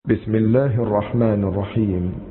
بسم الله الرحمن الرحيم.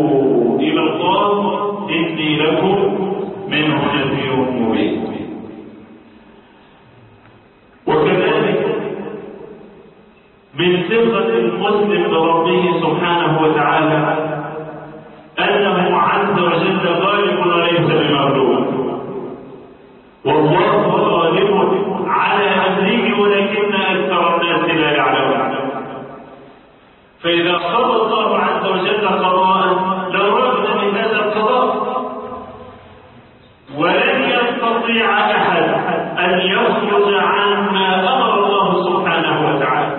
ففروا إلى الله إني لكم منه نذير مبين. من ثقة المسلم بربه سبحانه وتعالى أنه عز وجل غالب وليس بمغلوب، والله غالب على أمره ولكن أكثر الناس لا يعلمون. فإذا قضى الله عز وجل قضاء لرغبنا من هذا القضاء، ولن يستطيع أحد أن يخرج عما أمر الله سبحانه وتعالى،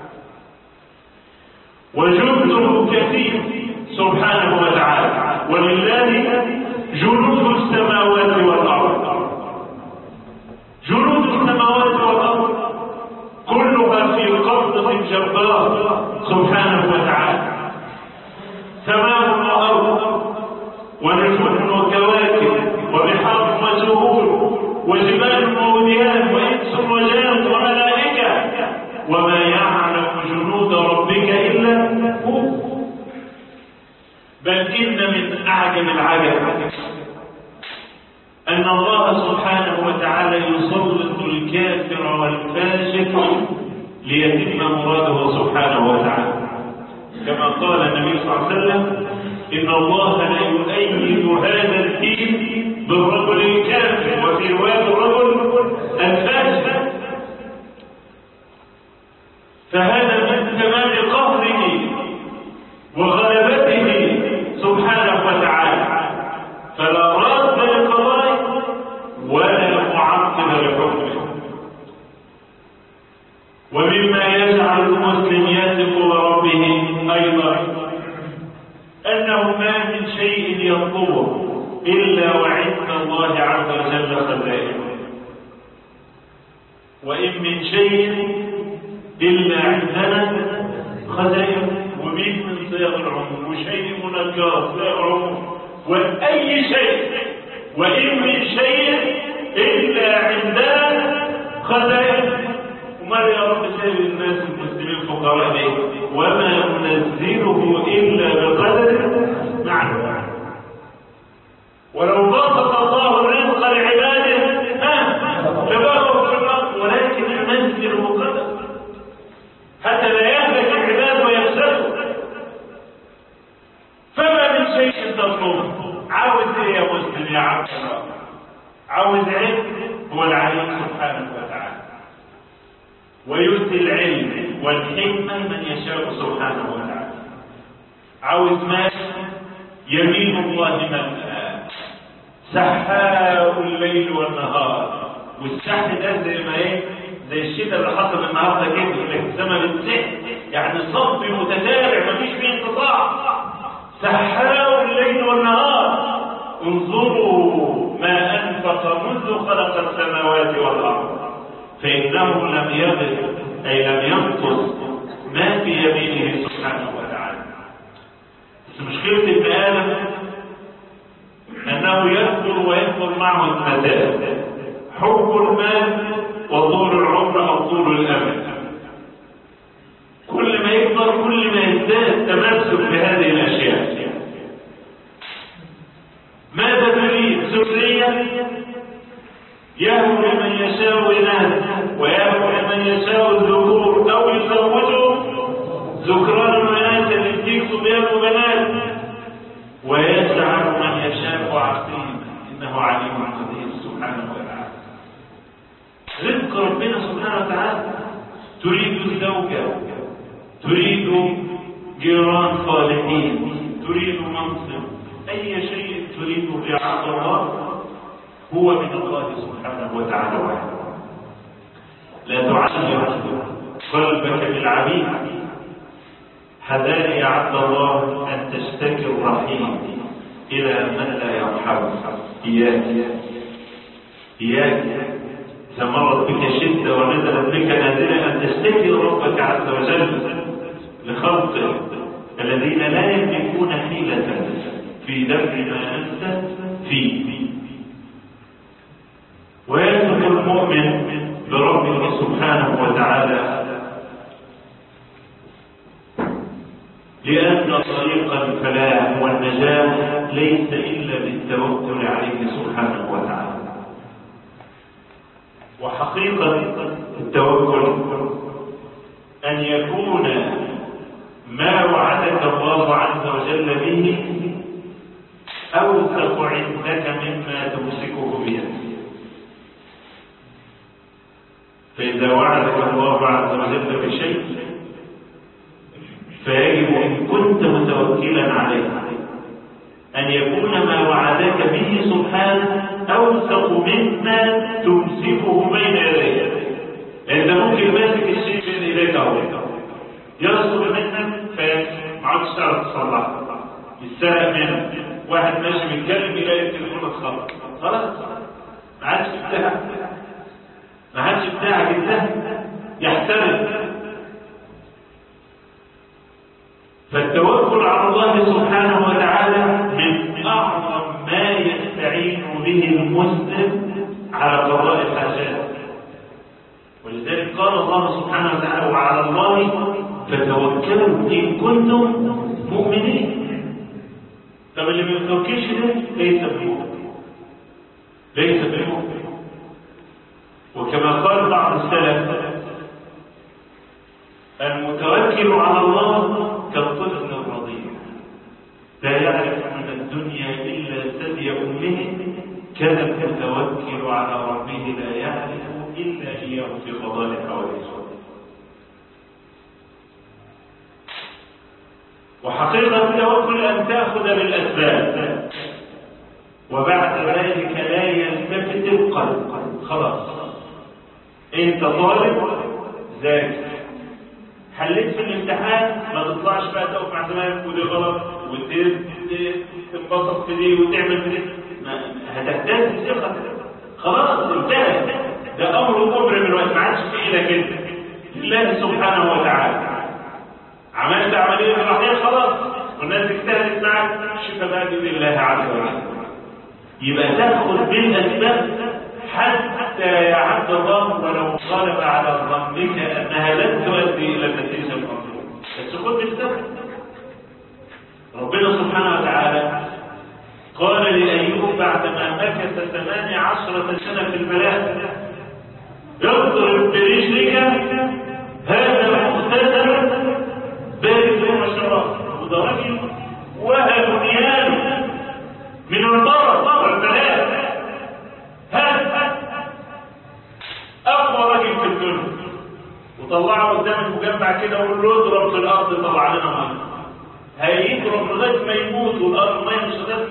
وجنده كثير سبحانه وتعالى، ولله جنود السماوات والأرض. جنود السماوات والأرض كلها في قبضة الجبار سبحانه وتعالى، سماء وأرض ونجوم وكواكب وبحار وزهور وجبال ووديان وإنس وجان وملائكة، وما يعلم جنود ربك إلا هو. بل إن من أعجب العجب أن الله سبحانه وتعالى يسلط الكافر والفاسق ليتم مراده سبحانه وتعالى، كما قال النبي صلى الله عليه وسلم: إن الله لا يؤيد هذا الدين بالرجل الكافر، وفي رواية الرجل الفاسق. فهذا من تمام قهره وغلبته سبحانه وتعالى، فلا راد لقضائه ولا معقب لحكمه. ومما يجعل المسلم يثق بربه أيضا أنه ما من شيء يطلبه إلا وعند الله عز وجل خزائنه، وإن من شيء إلا عندنا خزائنه، ومن صيغ العموم، وشيء منكر صيغ العموم، وأي شيء، وإن من شيء إلا عندنا خزائنه. وما يا رب سائر الناس المسلمين فقراء ليه؟ وما ننزله إلا بقدر معلوم. ولو بسط الله الرزق لعباده لبغوا في الأرض، ولكن ننزل بقدر حتى لا يهلك العباد ويفسدوا. فما من شيء تطلبه. عاوز ايه يا مسلم يا عبد الله؟ عاوز علم، هو العليم سبحانه وتعالى، ويؤتي العلم والحكمة من يشاء سبحانه وتعالى. عاوز مال، يمين الله ملأ، سحاء الليل والنهار. والسح ده زي ما ايه؟ زي الشتاء اللي حصل النهارده كده، السماء بتسح، يعني صب متتابع مفيش فيه انقطاع. سحاء الليل والنهار. انظروا ما أنفق منذ خلق السماوات والأرض، فإنه لم يغد أي لم ينقص ما في يمينه سبحانه وتعالى. بس مشكلة ابن آدم أنه يكبر ويكبر معه المزاج، حب المال وطول العمر أو طول الأمل. كل ما يكبر كل ما يزداد تمسك بهذه الأشياء. ماذا تريد؟ ذرية يهب لمن يشاء إناث ويهب لمن يشاء الذكور، أو يزوجهم ذكران وإناثا يديك صبيان وبنات، ويجعل من يشاء عقيما، إنه عليم قدير سبحانه وتعالى. رزق ربنا سبحانه وتعالى. تريد الزوجة، تريد جيران صالحين، تريد منصب، أي شيء تريده يا عبد الله هو من الله سبحانه وتعالى وحده. لا تعلق قلبك بالعبيد. حذاري يا عبد الله أن تشتكي الرحيم إلى من لا يرحمك. إياك إذا مرت بك شدة ونزلت بك نازلة أن تشتكي ربك عز وجل لخلقه الذين لا يملكون حيلة في دفع ما أنت فيه. ويثق المؤمن بربه سبحانه وتعالى، لأن طريق الفلاح والنجاح ليس إلا بالتوكل عليه سبحانه وتعالى. وحقيقة التوكل أن يكون ما وعدك الله عز وجل به أوثق عندك مما تمسكه بيدك. فإذا وعدك الله عز وجل بشيء فيجب إن كنت متوكلا عليه أن يكون ما وعدك به سبحانه أوثق مما تمسكه بين يديك. أنت ممكن ماسك الشيء بين يديك أو يصدر منك فما عادش تعرف تصلحه، يتسرق منك، واحد ماشي بيتكلم يلاقي التليفون اتخبط، خلاص ما عادش بتاعك، ما عادش بتاعك انت، يحترم. فالتوكل على الله سبحانه وتعالى من أعظم ما يستعين به المسلم على قضاء الحاجات. ولذلك قال الله سبحانه وتعالى وعلى الله فتوكلوا إن كنتم مؤمنين. طب اللي ما يتوكلش ده ليس بمؤمن، ليس بمؤمن. وكما قال بعض السلف المتوكل على الله كالطفل الرضيع لا يعرف من الدنيا إلا ثدي أمه، كذا المتوكل على ربه لا يعرف إلا إياه في قضاء الحوادث. وحقيقة التوكل أن تأخذ بالأسباب وبعد ذلك لا يلتفت القلب. خلاص أنت طالب ذاكر، حليت في الامتحان، ما تطلعش بقى تقف مع زمايلك ودي غلط وتنبسط في دي وتعمل في دي، هتحتاج ثقة. خلاص انتهى، ده أمر من الوقت، ما عادش في إيدك أنت، لله سبحانه وتعالى. عملت عملية جراحية خلاص والناس اجتهدت معك، الشفاء بقى بإذن الله عز وجل. يبقى تأخذ بالأسباب حتى يعد الله ولو غلب على ظنك أنها لن تؤدي إلى النتيجة المطلوبة، بس خذ بالسبب. ربنا سبحانه وتعالى قال لأيوب بعدما مكث 18 سنة في البلاء اضرب برجلك هذا مغتسل بارد وشراب، وده راجل وهب نيال من المرض والبلاء، هذا أقوى راجل في الدنيا، وطلعه قدام المجمع كده وقول له اضرب في الأرض طلع لنا ميه، هيضرب لغاية ما يموت والأرض ميه مش هتدخل.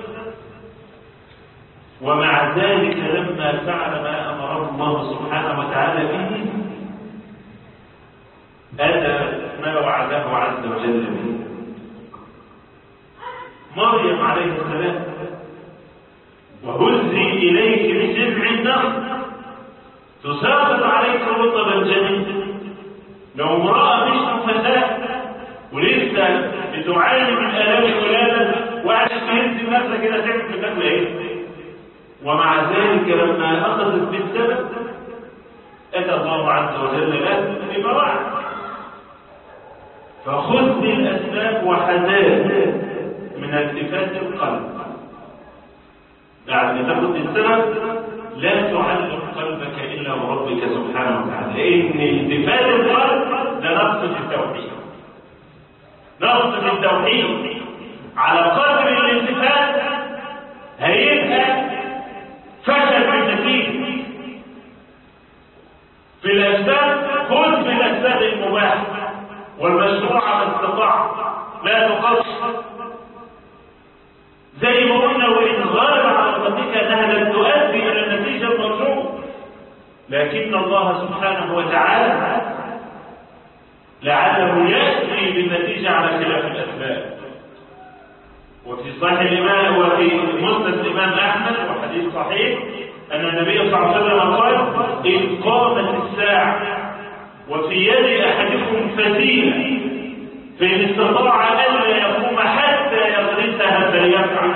ومع ذلك لما فعل ما أمره الله سبحانه وتعالى به أتى ما وعده عز وجل به. مريم عليه السلام وهزي إليك بجذع النخل تساقط عليك رطبا جنيا. لو امرأة مش نفساء ولسه بتعاني من آلام الولادة وقعدت تهز نفسها كده تعمل في النخل ايه؟ ومع ذلك لما أخذت بالسبب أتى الله عز وجل لها ببراعة. فخذ بالأسباب وحذار من التفات القلب. بعد ما تاخذ بالسبب لا تعلق قلبك إلا بربك سبحانه وتعالى، لأن التفات القلب ده نقص في التوحيد، نقص في التوحيد. على قدر الالتفات هيبقى فشل في النتيجة. في الأسباب خذ بالأسباب المباحة والمشروع ما استطاع، لا تقصر. زي ما قلنا وإن غالب على ظنك أنها لن تؤدي إلى النتيجة المرجوة، لكن الله سبحانه وتعالى لعله يأتي بالنتيجة على خلاف الأسباب. وفي صحيح الإمام وفي مسند الإمام أحمد وحديث صحيح أن النبي صلى الله عليه وسلم قال إن قامت الساعة وفي يد أحدكم فتيلة فإن استطاع ألا يقوم حتى يغرسها فليفعل.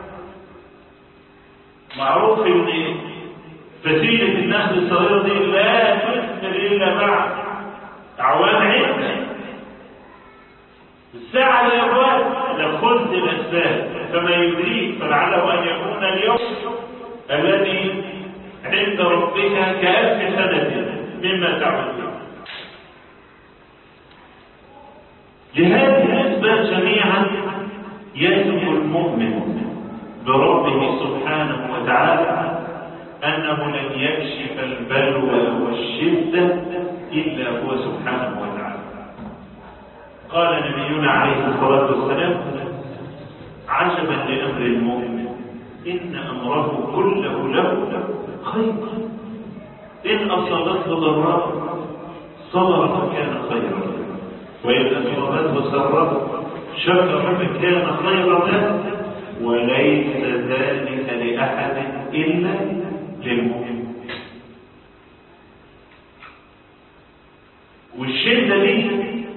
معروف أن فتيلة النخل الصغيرة دي لا تثمر إلا مع أعوام عدة. الساعة الأول لخذ الأسباب، فما يدريك فلعله أن يكون اليوم الذي عند ربك كألف سنة مما تعمل. لهذه الأسباب جميعا يثق المؤمن بربه سبحانه وتعالى أنه لن يكشف البلوى والشدة إلا هو سبحانه وتعالى. قال نبينا عليه الصلاة والسلام: عجبا لأمر المؤمن إن أمره كله له خير، إن أصابته ضراء صبر فكان خيرا، وإن أصابته سراء شكر فكان خيرا له، وليس ذلك لأحد إلا للمؤمن. والشدة دي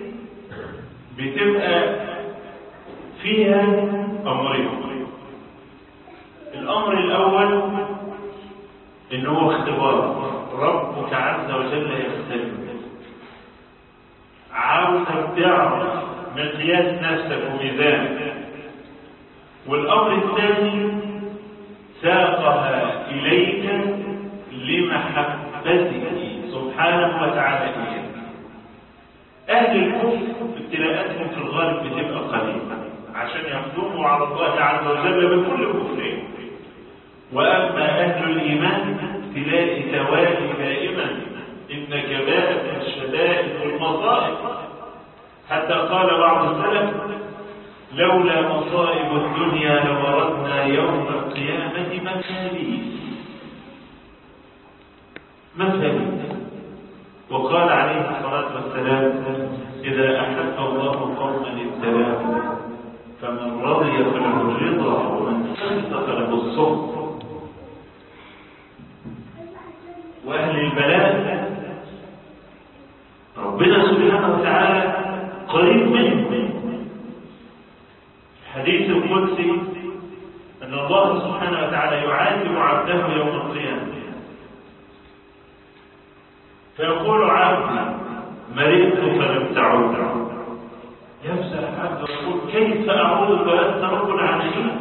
بتبقى فيها أمرين. الأمر الأول إنه اختبار، ربك عز وجل يختبر، عاوزك تعرف مقياس نفسك وميزانك. والأمر الثاني ساقها إليك لمحبته سبحانه وتعالى إياك. أهل الكفر ابتلاءاتهم في الغالب بتبقى قليلة عشان يقدموا على الله عز وجل بكل كفرهم. وأما أهل الإيمان تلاقي توالي دائما إن كبائر الشدائد والمصائب، حتى قال بعض السلف: لولا مصائب الدنيا لوردنا يوم القيامة مثالي. وقال عليه الصلاة والسلام: إذا أحب الله قوما ابتلاهم، فمن رضي فله الرضا ومن سخط فله السخط. وأهل البلاء ربنا سبحانه وتعالى قريب منهم. الحديث القدسي أن الله سبحانه وتعالى يعاتب عبده يوم القيامة فيقول: عبدي مرضت فلم تعود. يفزع العبد ويقول: كيف أعود وأنت رب العالمين؟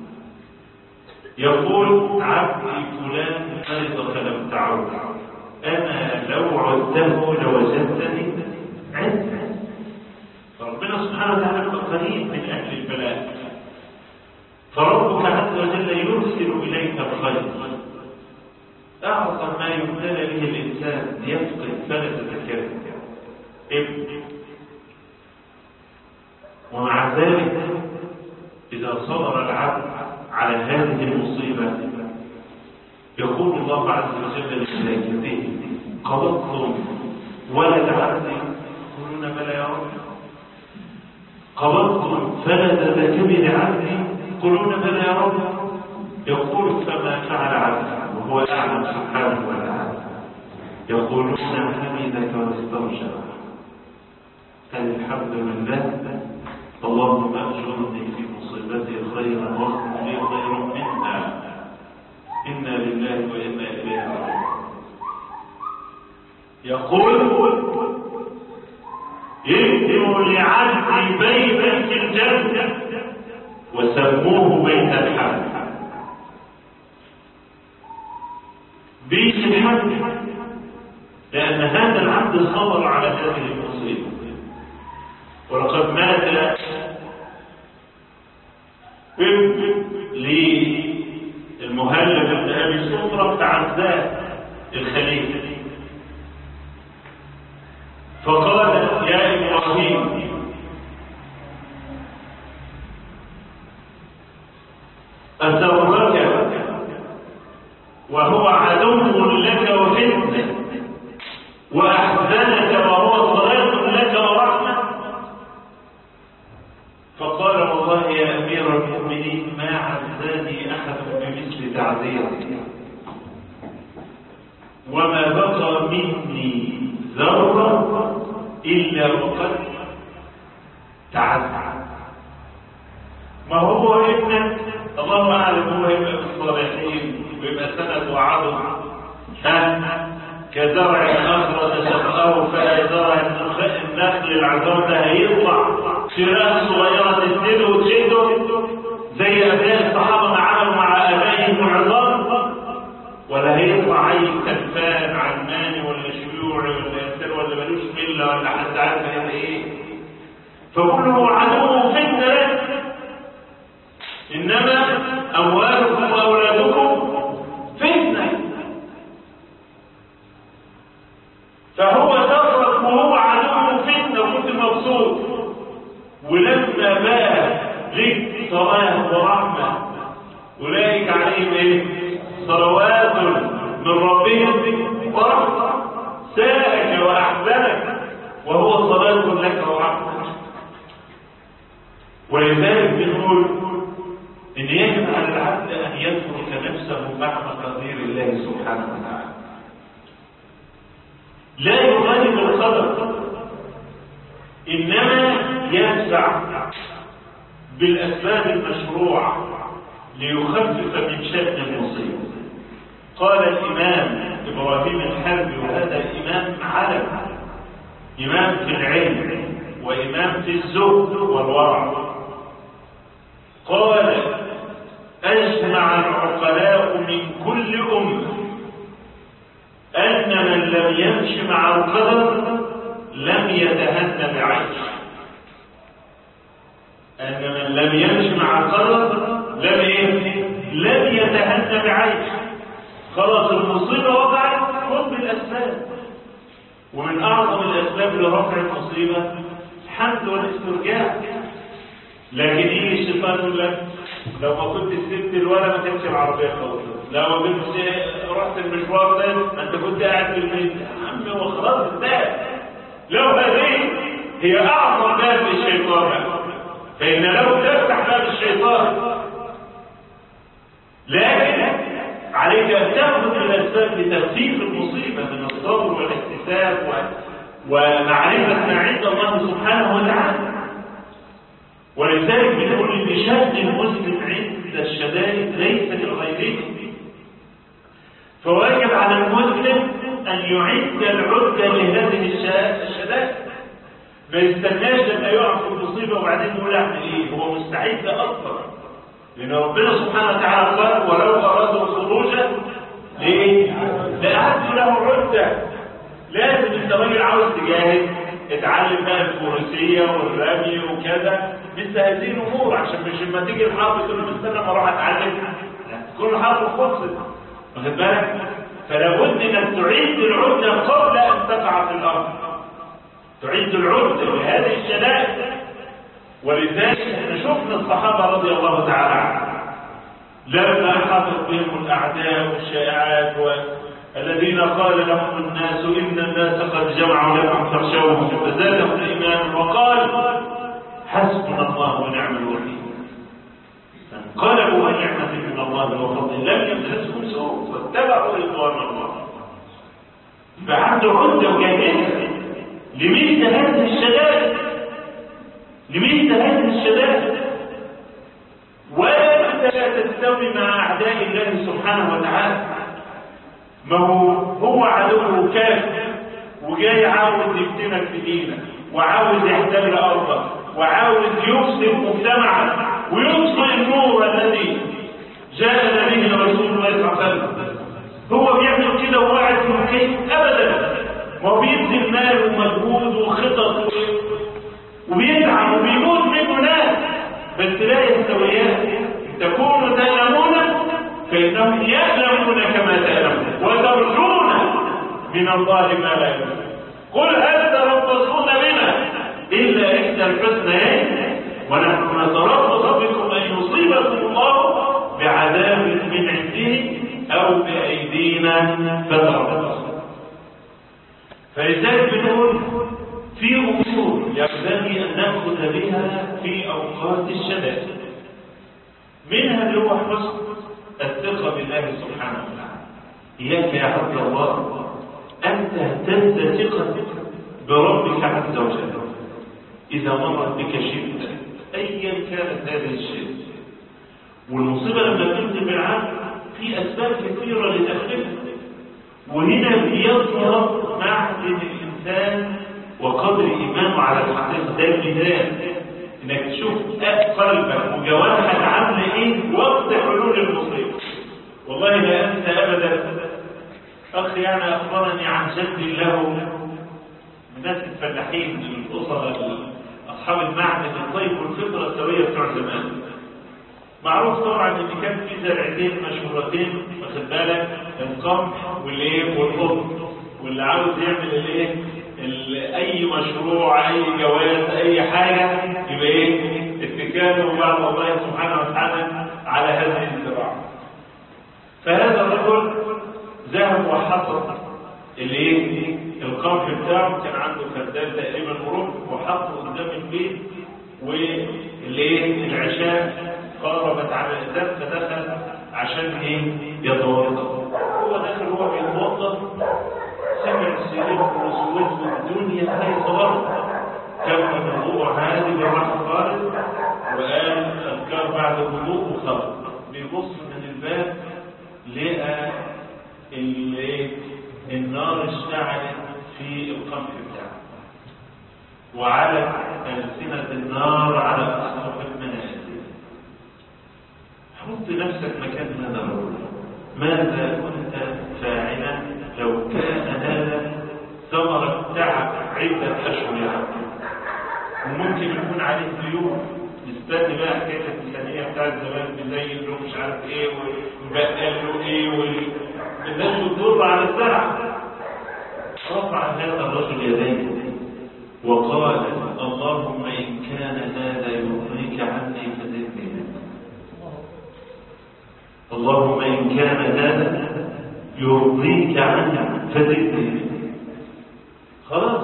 يقول: عبدي فلان مرض فلم تعود، أنا لو عدته لوجدتني عنده. فربنا سبحانه وتعالى قريب من أهل البلاء، فربك عز وجل يرسل إليك الخير. أعظم ما يبتلى به الإنسان يفقد فلسة الكذب، ومع ذلك إذا صبر العبد على هذه المصيبة يقول الله عز وجل لملائكته: قبضتم ولد عبدي؟ يقولون: بلى يا رب. قبضتم فلذة كبد عبدي؟ يقولون: بلى يا رب. يقول: فما فعل عبدي؟ وهو أعلم سبحانه وتعالى. يقولون: حمدك واسترجع. الحمد لله، اللهم أجرني في مصيبتي خيرا واخلف لي خيرا منها، إنا لله وإنا إليه راجعون. يقول: يكتب لعبدي بيتا في الجنة وسموه بيت الحمد. بيت الحمد لأن هذا العبد صبر على هذه المصيبة. ولقد مات ابن للمهلب بن أبي سفرة فعزاه الخليفة، فقال: يا إبراهيم، أسرك وهو عدو لك وفتنة، وأحزنك وهو صلاة لك ورحمة؟ فقال: والله يا أمير المؤمنين ما عزاني أحد بمثل تعزيرك، وما بقى مني ذرة إلا وقد تعزى. ما هو ابنك الله أعلم، هو يبقى في الصالحين ويبقى سند وعظم، كزرع أخرج شطأه فأزرع النخل العظام ده هيطلع شراء صغيرة تسنده وتشده زي أبناء الصحابة ما عملوا مع آبائهم العظام، ولا هيطلع عيل تلفان علماني ولا شيوعي ولا يسير ولا ملوش ملة ولا حد عارف ايه. فكله عدو فتنة لك، إنما أموالكم وأولادكم فتنة. فهو ترك وهو عدو فتنة وكنت مبسوط، ولما بقى لك صلاة ورحمة أولئك عليهم إيه؟ صلوات من ربهم ورحمة، ساءك وأحزنك وهو صلاة لك ورحمة. ولذلك بنقول إن يجب على العبد أن يترك نفسه مع مقادير الله سبحانه وتعالى، لا يغالب القدر، إنما يدفع بالأسباب المشروعة ليخفف من شأن المصيبة. قال الإمام إبراهيم الحربي، وهذا إمام علم، إمام في العلم وإمام في الزهد والورع، قال: أجمع العقلاء من كل أمة أن من لم يمش مع القدر لم يتهن بعيش. أن من لم يمش مع القدر لم يتهن بعيش. خلاص المصيبة وقعت، خذ بالأسباب. ومن أعظم الأسباب لرفع المصيبة الحمد والاسترجاع. لكن يجي الشيطان يقول لك: لو ما كنت سبت الولد ما كانتش العربية خالص، لو ما كنتش رحت المشوار ده ما انت كنت قاعد في البيت. يا عم وخلاص انتهى. لو هذه هي أعظم باب للشيطان، فإن له تفتح باب الشيطان. لكن عليك أن تأخذ الأسباب لتخفيف المصيبة من الصبر والاحتساب ومعرفة ما عند الله سبحانه وتعالى. ولذلك بنقول ان شأن المسلم عند الشدائد ليس لغيره، فواجب على المسلم ان يعد العدة لهذه الشدائد، ما يستناش لما يقع في المصيبة وبعدين يقول اعمل ايه، هو مستعد اصلا. لان ربنا سبحانه وتعالى قال: ولو ارادوا الخروج لأعدوا له عدة. لازم انت راجل عاوز تجاهد، اتعلم بقى الفروسية والرمي وكذا مثل هذه الامور، عشان مش لما تيجي الحرب تقول له استنى ما اروح اتعلم، تكون الحرب خلصت. واخد بالك؟ فلا بد انك تعيد العدة قبل ان تقع في الارض، تعيد العدة لهذه الشدائد. ولذلك احنا شفنا الصحابة رضي الله تعالى عنهم لما حاطت بهم الاعداء والشائعات الذين قال لهم الناس: إن الناس قد جمعوا لكم فاخشوهم، فزادهم الإيمان وقال: حسبنا الله ونعم الوكيل. فانقلبوا بنعمة من الله وفضل لم يمسسهم سوء واتبعوا رضوان الله. فعنده عدة وجاهزة لمثل هذه الشدائد، ولا تستوي مع أعداء الله سبحانه وتعالى. ما هو عدو كافر وجاي عاوز يفتنك في دينك، وعاوز يحتل ارضك، وعاوز يفسد مجتمعك ويطفئ النور الذي جاء به رسول الله صلى الله عليه وسلم. هو بيعمل كده وقاعد في مكان ابدا، ما هو بيبذل مال ومجهود وخطط وبيتعب وبيموت منه ناس، بس لا يستويان. تكونوا تعلمون فإنهم يألمون كما تألمون وترجون من الله ما لا يرجون. قل هل تربصون بنا إلا إحدى الحسنيين ونحن نتربص بكم أن يصيبكم الله بعذاب من عنده أو بأيدينا فتربصوا. فلذلك بنقول في أمور ينبغي أن نأخذ بها في أوقات الشدائد، منها اللي هو حسن الثقة بالله سبحانه وتعالى. إياك يا عبد الله أن تهتز ثقتك بربك عز وجل إذا مرت بك شدة أيا كانت هذه الشدة. والمصيبة لما تنزل بالعبد في أسباب كثيرة لتخفيفها، وهنا بيظهر معدن الإنسان وقدر إيمانه على الحقيقة. ده الميزان، إنك تشوف قلبك وجوارحك عاملة إيه وقت حلول المصيبة. والله لا أنسى أبدا أخ يعني أخبرني عن جد له من ناس الفلاحين، الأسر أصحاب المعدن الطيب والفطرة السوية بتوع زمان. معروف طبعا ان كان في زرعتين مشهورتين، واخد بالك، القمح والايه والقطن. واللي عاوز يعمل الايه اي مشروع، اي جواز، اي حاجه، يبقى ايه اتكاله بعد الله سبحانه وتعالى على هذه الزراعه. فهذا الرجل ذهب وحصد الايه القمح بتاعه، كان عنده فدان تقريبا مربع، وحطه قدام البيت، والايه العشاء قاربت على الإذان، فدخل عشان ايه يتوضا. هو داخل هو بيتوضا، سمع السرير والصوت والدنيا ليس برضه، كان الموضوع هادي بالراحه خالص، وقال اذكار بعد الوضوء وخرج. بيبص من الباب لقى النار اشتعلت في القمح بتاعه، وعلت ألسنة النار على أسقف المنازل. حط نفسك مكان هذا الرجل، ماذا كنت فاعلا لو كان هذا ثمرة تعب عدة أشهر يا عبد؟ وممكن يكون عليه ديون، نستنى بقى حكاية الميزانية بتاعت زمان بزين له مش عارف ايه وبقى له ايه والناس بتضر على الزرع. رفع هذا الرجل يديه وقال اللهم إن كان هذا يغنيك عني فزدني. اللهم إن كان هذا يرضيك عني فزدني. خلاص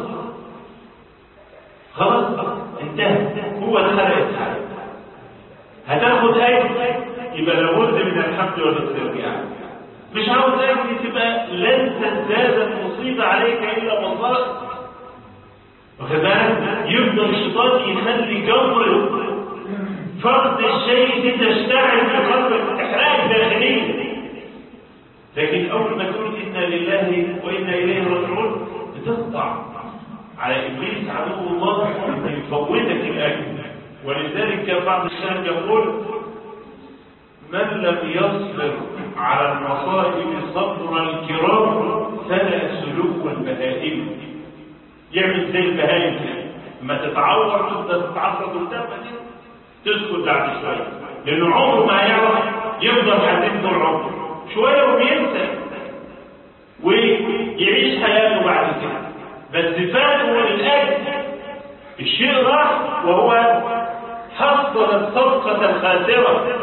انتهى، هو ده الحال. هتاخد أجر يبقى لابد من الحمد والاسترجاع. مش عاوز أجر تبقى لن تزداد المصيبة عليك إلا مصائب. واخد بالك؟ يفضل الشيطان يخلي جمر فرد الشيء تشتعل في قلبك احراج داخلي، لكن اول ما تقول انا لله وانا اليه راجعون بتخضع على ابليس عدو الله ان يفوتك الاجر. ولذلك كان بعض السلف يقول من لم يصبر على المصائب صبر الكرام فلا سلوك البهائم. يعمل زي البهائم كده، لما تتعور تبدا تتعصب قدام تسكت بعد شويه، لانه عمره ما يعرف يفضل حزين طول عمره، شويه وبينسى ويعيش حياته بعد كده. بس فاته للاجل الشيء راح وهو حصل الصفقه الخاسره،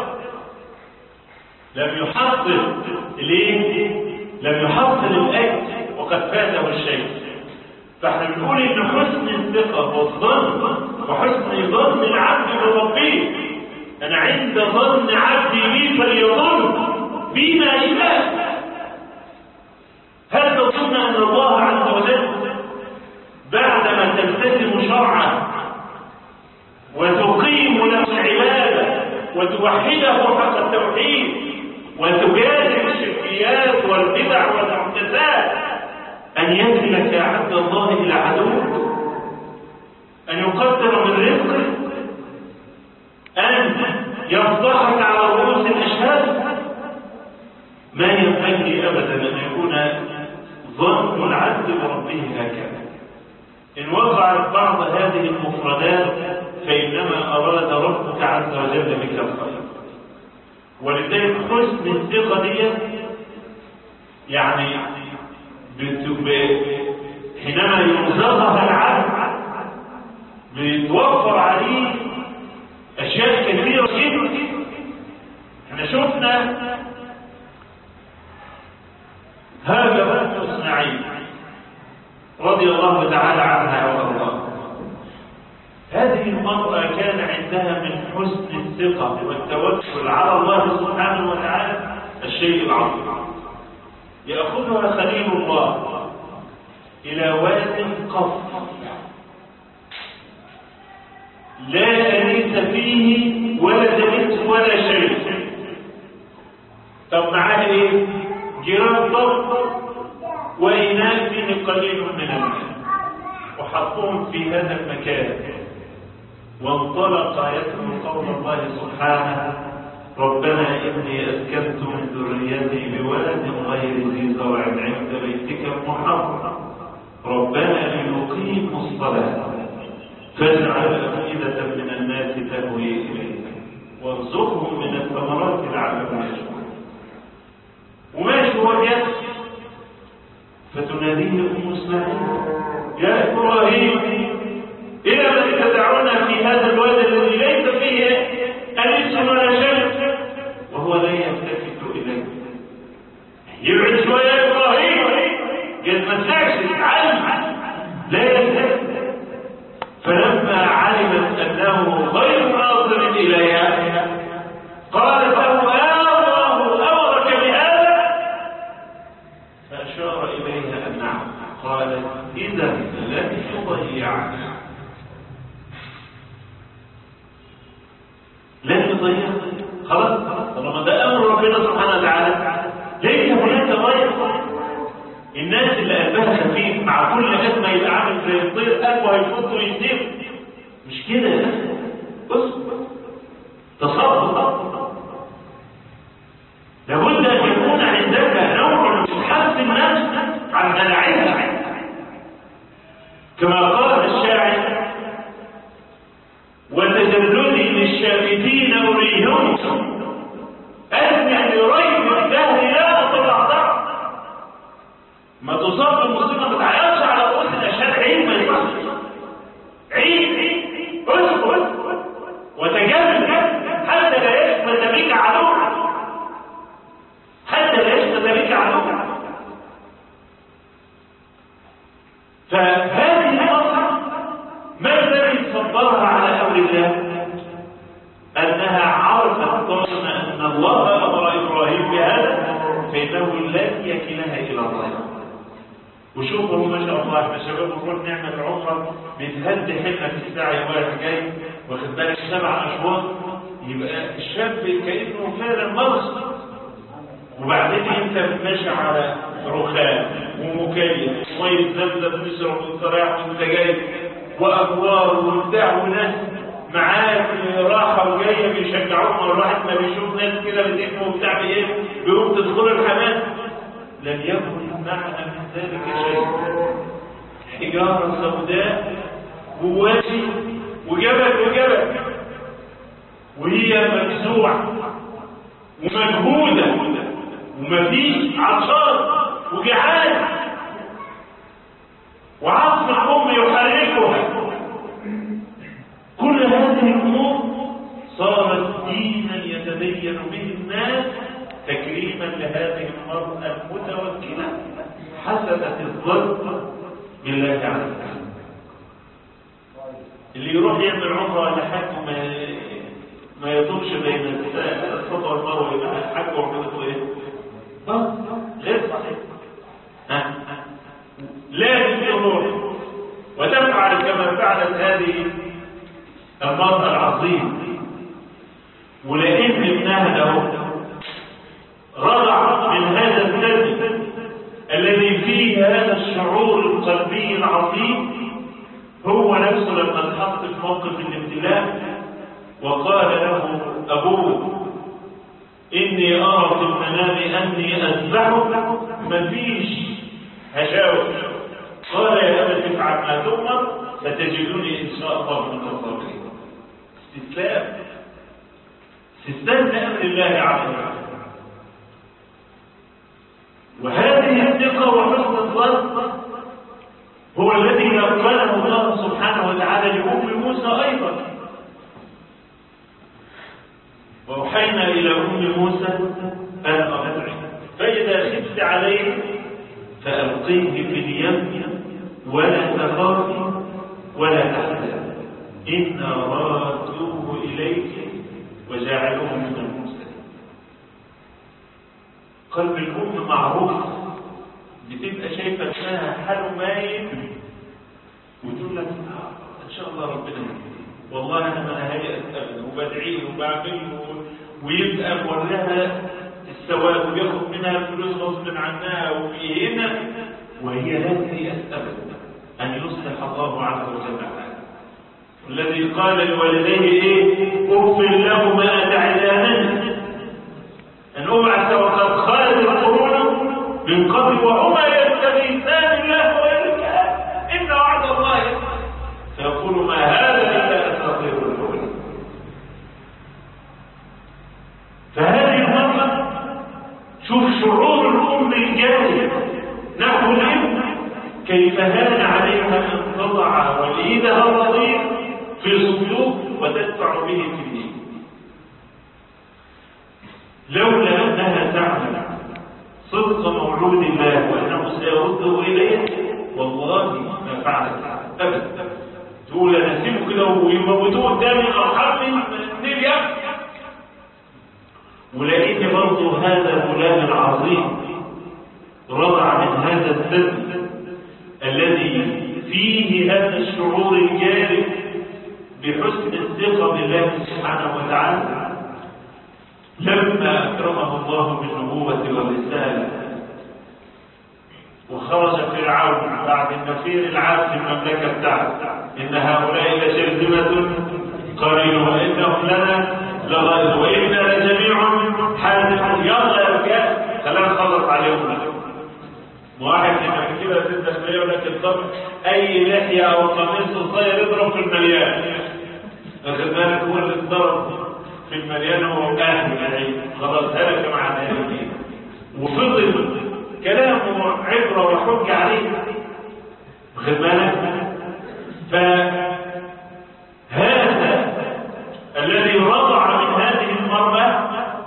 لم يحصل ليه؟ لم يحصل الاجل وقد فاته الشيء. فاحنا بنقول ان حسن الثقه والظن وحسن ظن العبد بربه، انا عند ظن عبدي بي فليظن بما شاء. هل تظن ان الله عز وجل بعدما تلتزم شرعه وتقيم له العباده وتوحده حق التوحيد وتجادل الشركيات والبدع والمحدثات أن ينزلك يا عبد الله إلى عدوك، أن يقدر من رزقك، أن يفضحك على رؤوس الأشهاد؟ ما ينبغي أبدا أن يكون ظن العبد بربه هكذا. إن وقعت بعض هذه المفردات فإنما أراد ربك عز وجل بك الخير. ولذلك حسن الثقة دي يعني حينما يرزقها العبد بيتوفر عليه اشياء كثيره جدا. احنا شفنا هذا ام اسماعيل رضي الله تعالى عنها وارضاها. هذه المراه كان عندها من حسن الثقه والتوكل على الله سبحانه وتعالى الشيء العظيم. يأخذها خليل الله إلى واد قف لا أنيس فيه ولا دنس ولا شيء. طب معاه إيه؟ جراب ضبط وإناء فيه قليل من الماء، وحطهم في هذا المكان، وانطلق يتلو قول الله سبحانه ربنا إني أسكنت من ذريتي بواد غير ذي زرع عند بيتك المحرم ربنا ليقيموا الصلاة فاجعل أفئدة من الناس تهوي إليك وارزقهم من الثمرات لعلهم يشكرون. وماشي هو يمشي فتناديه أم إسماعيل يا إبراهيم إلى من تدعونا في هذا الوادي الذي ليس فيه أنس ولا شيء وهو لا يلتفت إليه. يبعد شوية يا إبراهيم قد ما تسعش تتعلم لا يلتفت. فلما علمت أنه غير ناظر إليها قالت له الله أمرك بهذا فأشار إليها أن نعم. قالت إذا لن تضيعني لن تضيعني خلاص طالما ده أمر ربنا سبحانه وتعالى ليس هناك غير. الناس اللي قلبها خفيف مع كل أزمة يبقى عامل زي الطير قلبه هيفوت ويسيب مش كده. بص تصرف لابد أن يكون عندك نوع من حث النفس عن دلعها كما قال الشاعر وتجلدي للشافتين أريهم أسمع لريب الدهر لا أتضعضع. ما تصاب بالمصيبة ما تعيطش على رؤوس الأشهاد عيد ما يصحش عيد اسكت وتجلد حتى لا يشمت بك عدو حتى لا يشمت بك عدو. فهذه الأمر ما الذي صبرها على أمر الله؟ أنها عرفت طالما أن الله أمر إبراهيم بهذا فإنه لا يكلها إلى الله. وشوفوا ما شاء الله احنا شباب نروح نعمل عمره بنتهدي حنا في الساعه رايح جاي واخد بالك 7 أشواط يبقى الشاب كانه فعلا مرض. وبعدين انت ماشي على رخام ومكيف وميه زمزم تشرب وتستريح وانت جاي وابوار وبتاع وناس معاك راحه وجايه بيشجعوك. والواحد ما بيشوف ناس كده بتقفوا وبتاع ايه بيقوم تدخل الحمام لم يكن معنا من ذلك شيء. حجاره سوداء ووادي وجبل وهي مفزوعه ومجهوده ومفيش عطشان وجعان وعصف الأم يحركها. كل هذه الأمور صارت دينا يتدين به الناس تكريما لهذه المرأة المتوكلة حسنة الظن بالله عز وجل. اللي يروح يعمل عمره ولا حج ما يطولش بين الصفا والمروه يبقى الحج وعمرته ايه؟ غير صحيح. لازم تروح وتفعل كما فعلت هذه المرأة العظيمة. ولأن ابنها له رضع من هذا الثدي الذي فيه هذا الشعور القلبي العظيم هو نفسه لما اتحط في موقف الابتلاء وقال له أبوه إني أرى في المنام أني أذبحك مفيش هشاوش. قال يا أبت افعل ما تؤمر ستجدوني إن شاء الله من الصابرين. استسلام لأمر الله عز وجل. وهذه الثقة وحسن الظن هو الذي يقبله الله سبحانه وتعالى لأم موسى أيضا. وأوحينا إلى أم موسى أن أرضعه فإذا خفت عليه فألقيه في اليم ولا تخافي ولا تحزني إنا رادوه إليك وجعلوه من المرسلين. قلب الأم معروف بتبقى شايفة انها حاله مايل وتقول لك ان شاء الله ربنا يهديه والله انا ما هيأت ابدا وبدعيه وبعمله ويبقى مولها الثواب وياخد منها الفلوس غصب عنها ويهينها وهي لا تيأس ابدا ان يصلح الله عز وجل حالها. الذي قال لوالديه ايه اغفر لهما تعدانني ان ابعث وقد خالد القرون من قبل وهما يستغيثان الله ويلكان ان وعد الله فيقول ما هذا كيف هان عليها أن تضع وليدها الرضيع في صندوق وتدفع به في النيل، لولا أنها تعلم صدق مولود الله وأنه سيرده إليه والله ما فعلت أبدا. تقول أنا أسيبه كده ويموتوه قدامي أرحم من النيل يبكي. ولقيت برضه هذا الغلام العظيم رضع من هذا الدم الذي فيه هذا الشعور الجارف بحسن الثقة بالله سبحانه وتعالى، لما أكرمه الله بالنبوة والرسالة وخرج فرعون بعد المسير العام في المملكة بتاعته إن هؤلاء لشرذمة قليلون وإنهم لنا لغائب وإنا لجميع حاذقون. يلا يا رجال خلينا نخلص عليهم. واحد لما كده ستة مليون يقول لك الضرب أي لحية أو قميص صغير يضرب في المليان. واخد بالك هو اللي اتضرب في المليان هو أهل العيد خلاص هلك مع الهالكين. وفضل كلامه عبرة وحجة عليه. واخد بالك فهذا الذي رضع من هذه المرأة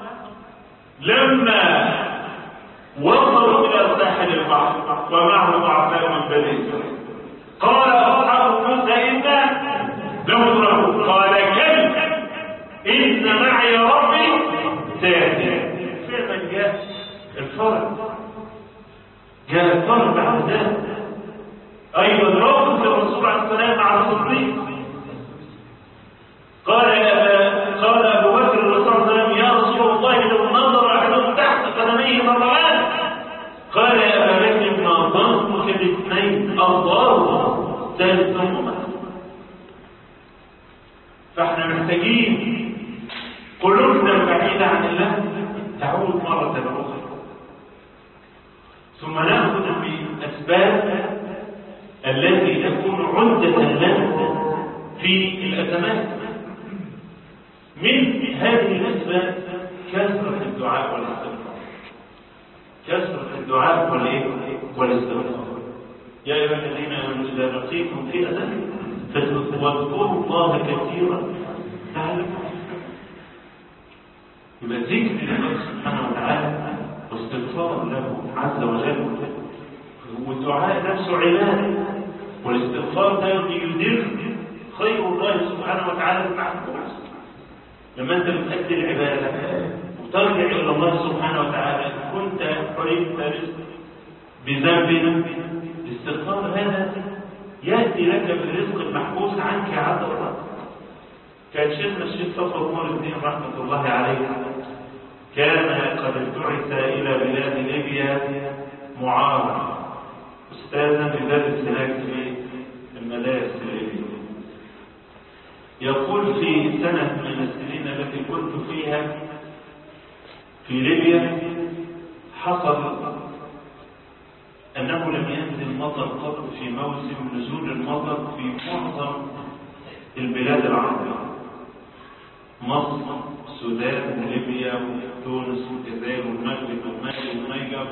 لما وصلوا إلى ساحل البحر ومعه ضعفاء من بني إسرائيل قال أصحاب موسى إنا لمدركون قال كلا إن معي ربي سيهدين. فعلا جاء الفرج، جاء الفرج بعد ذلك. أيضا موقف الرسول عليه السلام مع الصديق قال أبو بكر الرسول صلى الله عليه وسلم يا رسول الله لو نظر أحدهم تحت قدميه مرات قال يا أبا بكر ما ظنك باثنين الله ثالثهما. فاحنا محتاجين قلوبنا البعيدة عن الله تعود مرة أخرى، ثم نأخذ بالأسباب التي تكون عدة لنا في الأزمات. من هذه الأسباب كثرة الدعاء والاستغفار، كثرة الدعاء والاستغفار. يا أيها الذين آمنوا إذا لقيتم فئة فاذكروا الله كثيرا لعلكم. يبقى ذكر الله سبحانه وتعالى واستغفار له عز وجل، والدعاء نفسه عبادة، والاستغفار ده يدر خير الله سبحانه وتعالى المحبوس. لما انت بتأدي العبادة وترجع إلى الله سبحانه وتعالى كنت حرمت رزق بذنب، الاستغفار هذا يأتي لك بالرزق المحبوس عنك عز وجل. كان شيخنا الشيخ صفر نور الدين رحمة الله عليه كان قد ابتعث إلى بلاد ليبيا معارا أستاذا بدرس هناك في المدارس الليبية. يقول في سنة من السنين التي كنت فيها في ليبيا حصل أنه لم ينزل مطر قط في موسم نزول المطر في معظم البلاد العربية، مصر، السودان، ليبيا، تونس، والجزائر، والمغرب، ومالي، والنيجر.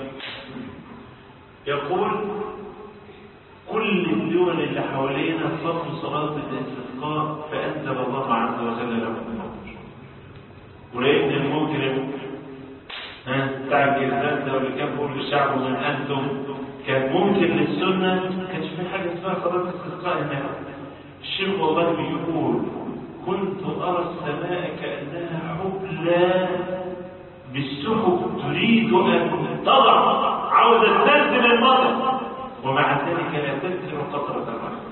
يقول كل الدول اللي حوالينا صلوا صلاة الاستسقاء فأنزل الله عز وجل لهم المطر. ولقيت المجرم بتاع الجزائر ده واللي كان بيقول للشعب من أنتم كان ممكن للسنة ما كانش في حاجة اسمها صلاة الاستسقاء هناك. الشيخ والله بيقول كنت أرى السماء كأنها حبلى بالسحب تريد أن تضع عاوزة تنزل المطر ومع ذلك لا تنزل قطرة الرحمة،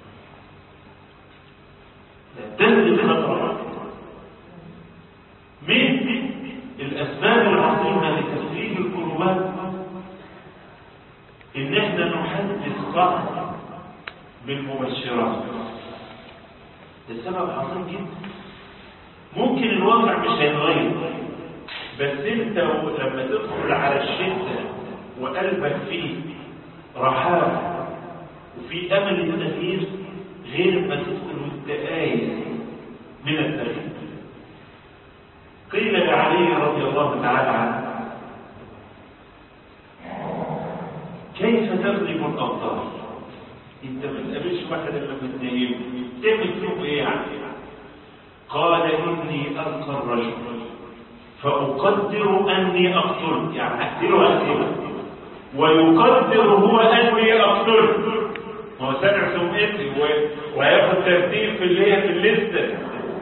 لا تنزل قطرة الرحمة. من الأسباب العظيمة لتسليم الكروبات إن احنا نحدث صح بالمبشرات. السبب عظيم جدا. ممكن الواقع مش هيتغير، بس انت لما تدخل على الشدة وقلبك فيه رحابة وفي امل التغيير غير ما تدخل والدقايق من التغيير. قيل لعلي رضي الله تعالى عنه كيف تغلب الأبطال؟ انت ما تقابلش واحد الا بتنيمه، تعمل فيه ايه يعني؟ قال اني القى الرجل فاقدر اني اقتله، يعني اقتله ويقدر هو اني اقتله. ما هو سامع سمعتي وهياخد ترتيب في اللي هي في الليسته،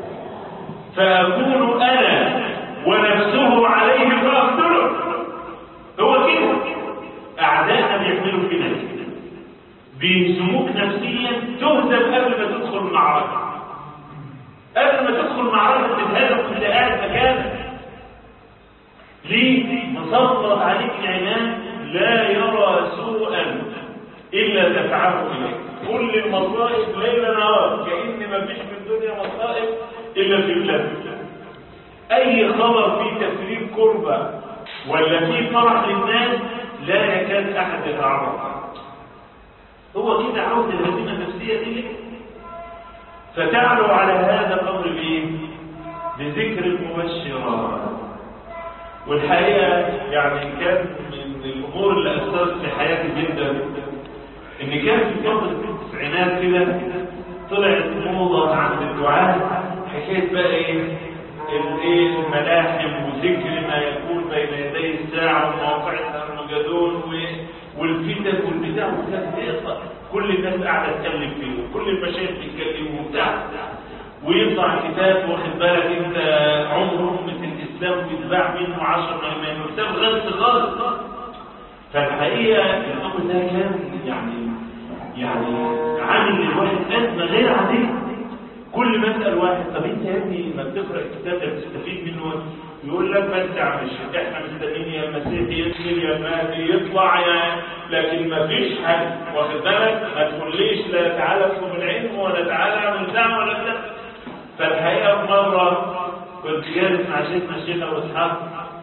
فاكون انا ونفسه عليه فاقتله. هو كده اعدائنا بيعملوا كده، بيهزموك نفسيا تهزم قبل ما تدخل المعركه. قبل ما تدخل المعركه تتهزم وانت قاعد مكانك. ليه؟ مسلط عليك عنان لا يرى سوءا الا دفعه اليك. كل المصائب ليل نهار، كأن ما فيش في الدنيا مصائب الا في الله. اي خبر فيه تفريج كربه ولا فيه فرح للناس لا يكاد احد يتعرض. هو كده عاوز الهزيمه النفسيه دي. فتعلو على هذا الامر بايه؟ بذكر المبشرات. والحقيقه يعني كان من الامور اللي اثرت في حياتي جدا ان كان في فتره التسعينات كده طلعت موضه عند الدعاة حكايه بقى ايه الملاحم وذكر ما يكون بين يدي الساعه ومواقع الارمجدون والفتن والبتاع والكلام. كل الناس قاعده تتكلم فيه وكل المشايخ بيتكلموا وبتاع، ويطلع كتاب واخد بالك انت عمر امه الاسلام بيتباع منه 10 مليون كتاب غلط خالص. فالحقيقه الامر ده كان يعني عامل للواحد ازمه غير عاديه. كل ما اسال واحد طب انت يا ابني ما بتقرا الكتاب ده بتستفيد منه؟ يقول لك بس يا عم الشيخ احنا مستنيين يا المسيح ينزل يا المهدي يطلع لكن ما فيش حد واخد بالك. ما تقوليش لا تعالى اطلب العلم ولا تعالى اعمل دعوه ولا بتاع. فالحقيقه مره كنت جالس مع شيخنا الشيخ ابو اسحاق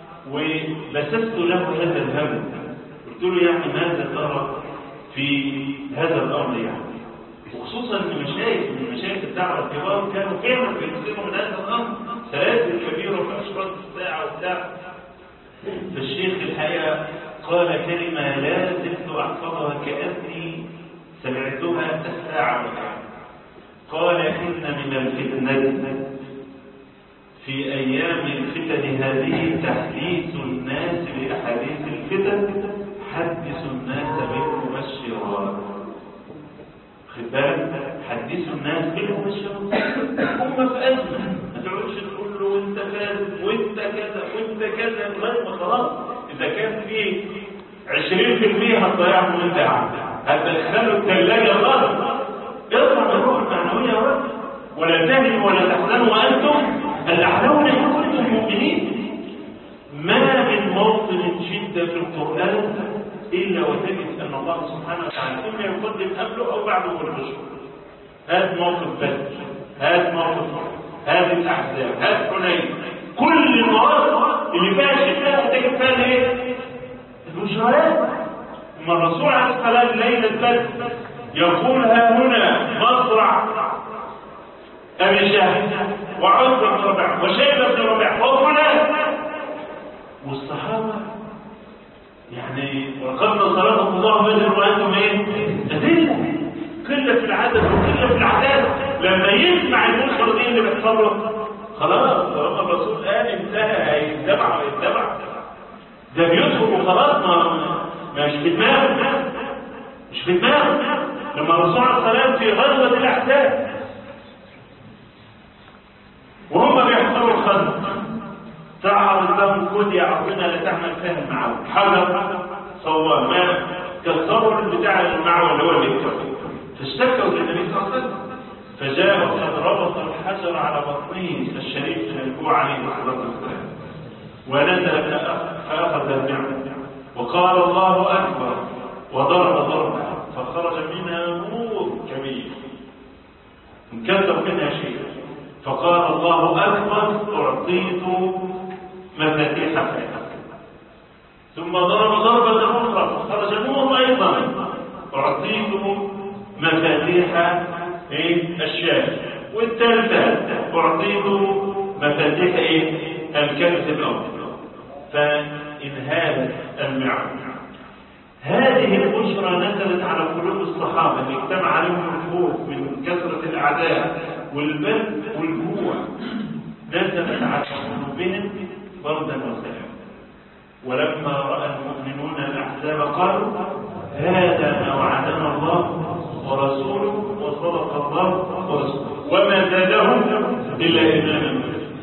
وبسست له هذا الهم، قلت له يعني ماذا ترى في هذا الامر يعني؟ وخصوصا ان مشايخ الدعوه الكبار كانوا فعلا بيكثروا من هذا الامر، سلاسل كبيره في اشراط الساعه وبتاع. فالشيخ الحقيقه قال كلمه لا زلت احفظها كاني سمعتها الساعه والآن. قال ان من الفتنه في ايام الفتن هذه تحديث الناس باحاديث الفتن، حدثوا الناس بالمبشرات. خد بالك، حدثوا الناس بالمبشرات. هم في ازمه، ما تقعدش تقول له وانت كذا وانت كذا وانت كذا لغايه ما خلاص اذا كان في 20% هتضيعهم وانت قاعد هتدخله الثلاجه خالص. اطلع بالروح المعنويه يا رب، ولا تهنوا ولا تحزنوا وانتم الاعلون ان كنتم مؤمنين. ما من موطن شده في القران إلا وتجد أن الله سبحانه وتعالى إما يقدم قبله أو بعده البشر. هذا موقف بدر، هذا موقف هذه الأحزاب، هذا حنين، كل المواقف اللي فيها شدة تجد فيها إيه؟ البشرات. أما الرسول عليه الصلاة والسلام ليلة بدر يقول ها هنا مصرع أبي جهل وعتبة بن ربيعة وشيبة بن ربيعة وفلان، والصحابة يعني وقد نصركم الله بدر وانتم ايه؟ أذلة، قلة في العدد وقلة في العداد. لما يسمع المنكر دي اللي بيحصل له خلاص طالما الرسول قال انتهى هيتبع ويتبع. ده بيدخل وخلاص مش في دماغه، مش في دماغه. لما الرسول عليه الصلاه والسلام في غزوه الاحزاب وهم بيحصلوا الخندق تعرض لهم كود يا عظيمة لا تعمل فيها المعول، حجر صواب ما كسروا البتاع المعول اللي هو البكر، فاشتكوا للنبي صلى الله عليه وسلم فجاءوا قد ربط الحجر على بطنه الشريف من الجوع عليه الصلاة والسلام ونزل فأخذ النعمة وقال الله أكبر وضرب ضربة فخرج منها نور كبير انكسر منها شيء فقال الله أكبر أعطيت مفاتيح الحياة ثم ضرب ضربة أخرى فخرج نور أيضا أعطيت مفاتيح الشاة والثالثة أعطيت مفاتيح الكنز الأرض فانهالت المعركة. هذه البشرى نزلت على قلوب الصحابة اللي اجتمع الخوف من كثرة الأعداء والبرد والجوع نزلت على قلوبهم بردا وسلاما. ولما رأى المؤمنون الأحزاب قالوا هذا ما وعدنا الله ورسوله وصدق الله ورسوله وما زادهم إلا إيمانا.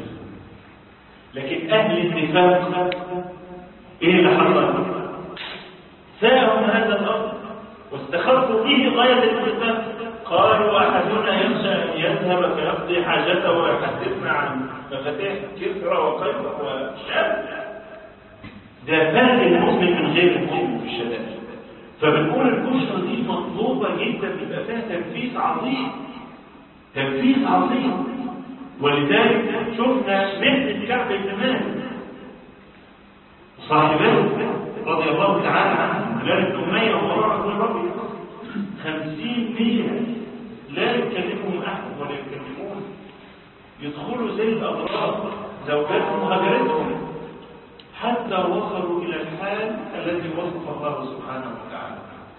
لكن أهل النفاق إيه اللي حصل؟ ساءهم هذا الأمر واستخفوا به غاية النفاق. قالوا أحدنا يخشى أن يذهب فيقضي حاجته ويحدثنا عن مفاتيح كسرى وقيصر وشام. ده فرق المسلم من غير المسلم في الشدائد. فبنقول البشرى دي مطلوبة جدا، بيبقى فيها تنفيذ عظيم، تنفيذ عظيم. ولذلك شفنا مهنة كعب بن مالك صاحبه رضي الله تعالى عنه بلال بن أمية ومروان بن ربيع 50 ليلة لا يكلمهم أحد ولا يكلمون، يدخلوا زي الأبرار زوجاتهم هجرتهم حتى وصلوا إلى الحال الذي وصف الله سبحانه وتعالى.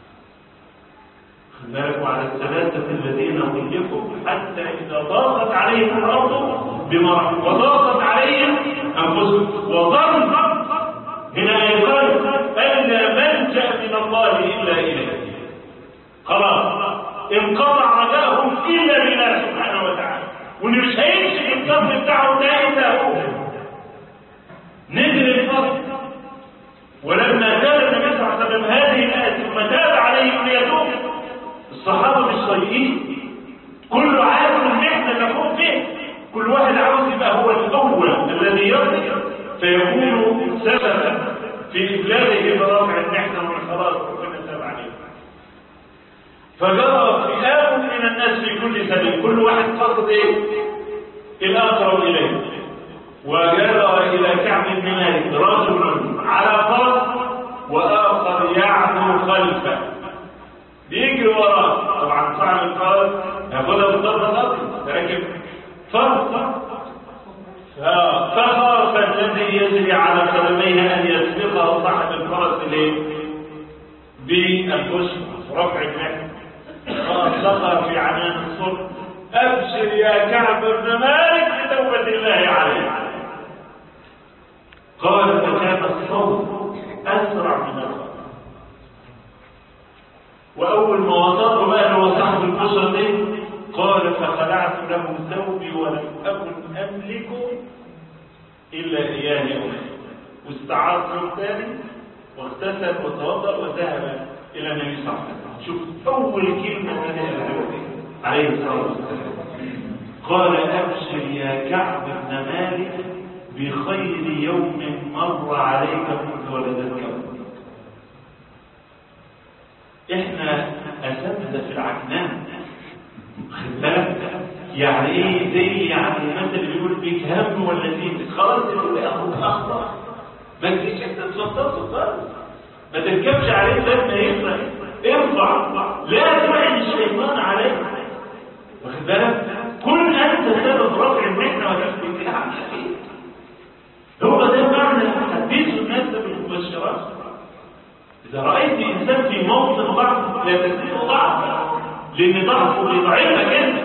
خلالكم على الثلاثة الذين خلقوا حتى إذا ضاقت عليهم الأرض بما رحمت وضاقت عليهم أنفسهم وظن هنا أيضا أن لا ملجأ من الله إلا إليه. خلاص انقطع رجاءهم إلا بالله سبحانه وتعالى، واللي مش هيمشي الكف بتاعه ده إلا هو. نزل الفرق ولما كان النبي صلى الله عليه وسلم هذه الآية ثم تاب عليهم ليتوب، الصحابة مش طايقين، كله عارف ان احنا نقوم به، كل واحد عاوز يبقى هو الأول الذي يرضي فيكون سببا في إبلاغه برفع النحن والخلاص ربنا تاب عليه. فجرى فئام من الناس في كل سبيل، كل واحد قصد ايه؟ الأقرب إليه. وجرى إلى كعب بن مالك رجل على فرس وآخر يعدو خلفه بيجري وراه. طبعا صاحب الفرس ياخدها بالضربة الأرض راكب فرس، فخاف الذي يجري على قدميه أن يسبقه صاحب الفرس بالبشر رفع النحن، فأطلقها في عنان الصلح أبشر يا كعب بن مالك بتوبة الله عليه. قال فكان الصوت أسرع من الخط، وأول ما وصلت بقى هو صاحب البشرة دي قال فخلعت له ثوبي ولم أكن أملك إلا إياه يومين، واستعاذ ثوب ثاني واغتسل وتوضأ وذهب إلى النبي صلى الله عليه وسلم. شوف أول كلمة قالها عليه الصلاة والسلام قال أبشر يا كعب بن مالك بخير يوم مر عليك منذ ولدتك. احنا أساتذة في العجنان، خد بالك يعني ايه؟ زي يعني المثل اللي بيقول فيك هم ولا فيك خلاص تقول اخد اخطا، ما تجيش انت تفضل خالص، ما تركبش عليه لما يفرق، ارفع لا تعين الشيطان عليك، واخد بالك؟ كن انت سبب رفع المحنه وتثبيتها عن الحقيقه. هو ده معنى حديث الناس بالمبشرات. إذا رأيت إنسان في موطن ضعف لا تزيده ضعفا، لأن ضعفه بيضعفك أنت،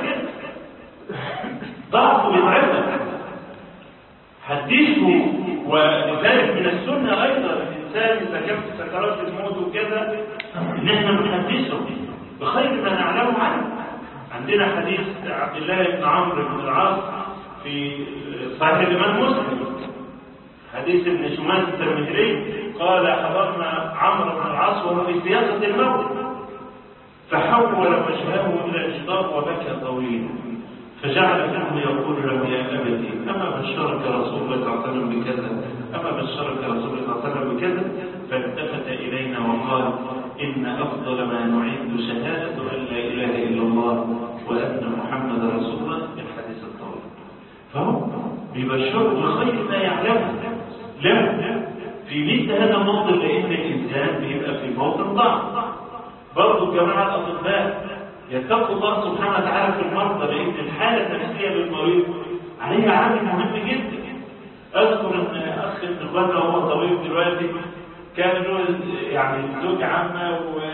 ضعفه بيضعفك، حديثه. ولذلك من السنة أيضا الإنسان إذا كان في سكرات الموت وكذا إن إحنا بنحدثه بخير ما نعلمه عنه. عندنا حديث عبد الله بن عمرو بن العاص في صحيح الإمام مسلم، حديث ابن شماس الترمذي قال حضرنا عمرو بن العاص وهو في سياسة الموت فحول وجهه إلى الجدار وبكى طويلا، فجعل ابنه يقول له يا أبتي أما بشرك رسول الله صلى الله عليه وسلم بكذا، أما بشرك رسول الله صلى الله عليه وسلم بكذا؟ فالتفت إلينا وقال إن أفضل ما نعد شهادة أن لا إله إلا الله وأن محمد رسول الله. الحديث الطويل فهو بيبشره بخير ما يعلمه. لا في مثل هذا الموطن لأن الإنسان بيبقى في موطن ضعف. برضو الجماعة الأطباء يتقوا الله سبحانه وتعالى في المرضى، لأن الحالة النفسية للمريض عليها عامل مهم جدا. أذكر أن أخ ابن الغنى وهو طبيب دلوقتي كان له يعني زوج عامة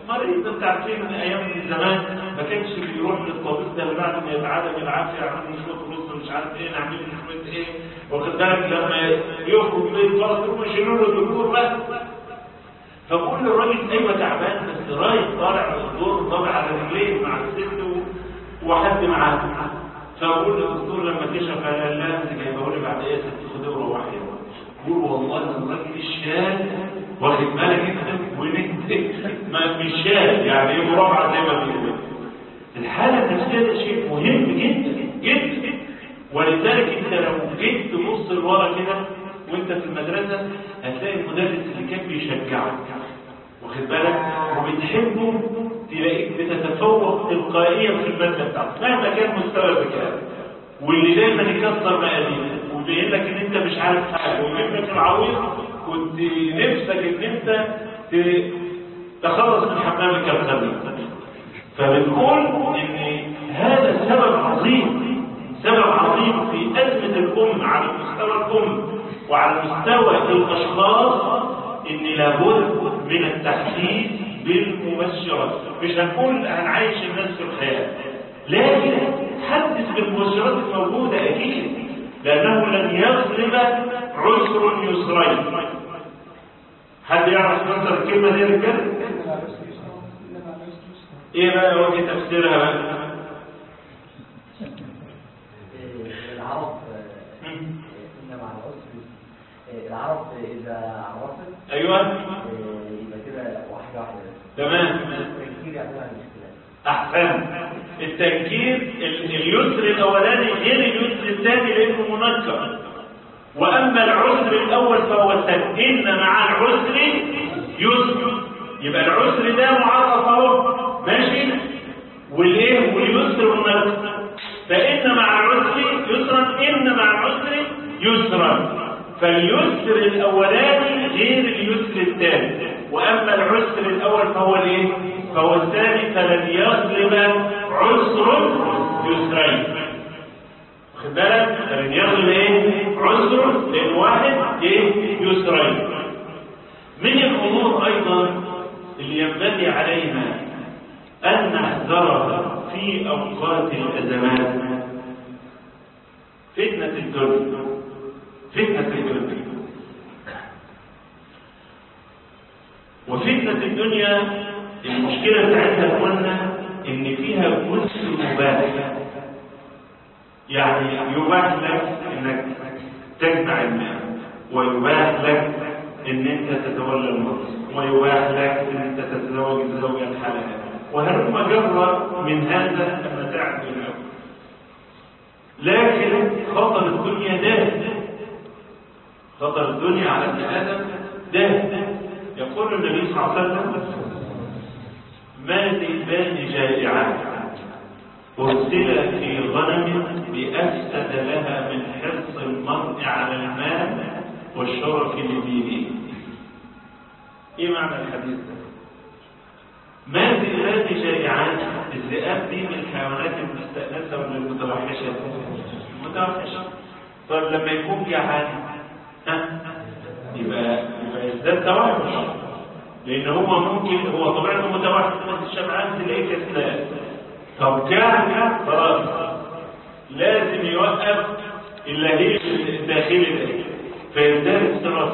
مريض. انت عارفين من ايام من زمان ما كانش بيروح للطبيب ده بعد ما يتعالج بالعافيه يعمل له شويه رز مش عارف ايه نعمل له شويه ايه، واخد بالك لما يخرج من الفرص يقوموا يشيلوا له الدكتور بس. فبقول للراجل ايوه تعبان بس رايح طالع من الدور طالع على رجليه مع الست وحد معاه. فبقول للدكتور لما كشف قال لا انت جايبه لي بعد ايه يا ست خديه وروحي. بقول والله الراجل الشاب واخد بالك انت ونكتب ما مش شاب يعني ايه مرابعه زي ما بيقولوا. الحاله النفسيه ده شيء مهم جدا جدا، ولذلك انت لو جيت تبص لورا كده وانت في المدرسه هتلاقي المدرس اللي كان بيشجعك واخد بالك وبتحبه تلاقيك بتتفوق تلقائيا في الماده بتاعتك مهما كان مستوى ذكائك، واللي دايما يكسر مقاديرك ويبين لك ان انت مش عارف حاجه ويجيب لك العويض كنت نفسك ان انت تخلص من حمامك الخبيث. فبنقول ان هذا سبب عظيم في ازمه الام على مستوى الام وعلى مستوى الاشخاص، ان لابد من التحديث بالمبشرات. مش هنقول هنعيش الناس في الخيال، لكن حدث بالمبشرات الموجوده اكيد، لانه لن يغلب عسر يسرين. حد يعرف يفسر الكلمه دي رجاله؟ ايه بقى وجه تفسيرها بقى؟ العرب إن مع العسر العرب إذا عرفت ايوه يبقى كده واحدة تمام. التنكير يعتمد على الاختلاف. احسن. التنكير اليسر الاولاني غير اليسر الثاني لانه منكر، واما العسر الاول فهو الثاني. ان مع العسر يسر، يبقى العسر ده معرف اهو ماشي، والايه واليسر منكر. فان مع العسر يسرا، ان مع العسر يسرا. فاليسر الاولاني غير اليسر الثاني، واما العسر الاول فهو الايه؟ فهو الثاني. فلن يغلب عسر يسرين. واخد بالك؟ فلن يغلب ايه؟ عسر، لان واحد ايه؟ يسرين. من الامور ايضا اللي ينبغي علينا ان نحذرها في اوقات الازمات فتنه الدنيا. فتنه الدنيا وفتنه الدنيا المشكله بتاعتها قلنا ان فيها جزء مباح، يعني يباح لك انك تجمع المال، ويباح لك ان انت تتولى المنصب، ويباح لك ان انت تتزوج الزوجه الحلال، وهلم جرى من هذا المتاع الدنيا. لكن خطر الدنيا ده، خطر الدنيا على ابن ادم ده. يقول النبي صلى الله عليه وسلم: ما ذئبان جائعان أرسل في غنم بأفسد لها من حرص المرء على المال والشرف لدينه. ايه معنى الحديث ده؟ ما ذئبان جائعان، الذئاب دي من الحيوانات المستأنسة ولا المتوحشة؟ المتوحشة. طب لما يكون جعان يبقى يزداد توحش، لان هو ممكن هو طبيعته متوحش، بس الشبعان تلاقيه كسلان. طب كان خلاص لازم يوقف اللهيب الداخلي ده فيزداد السراس.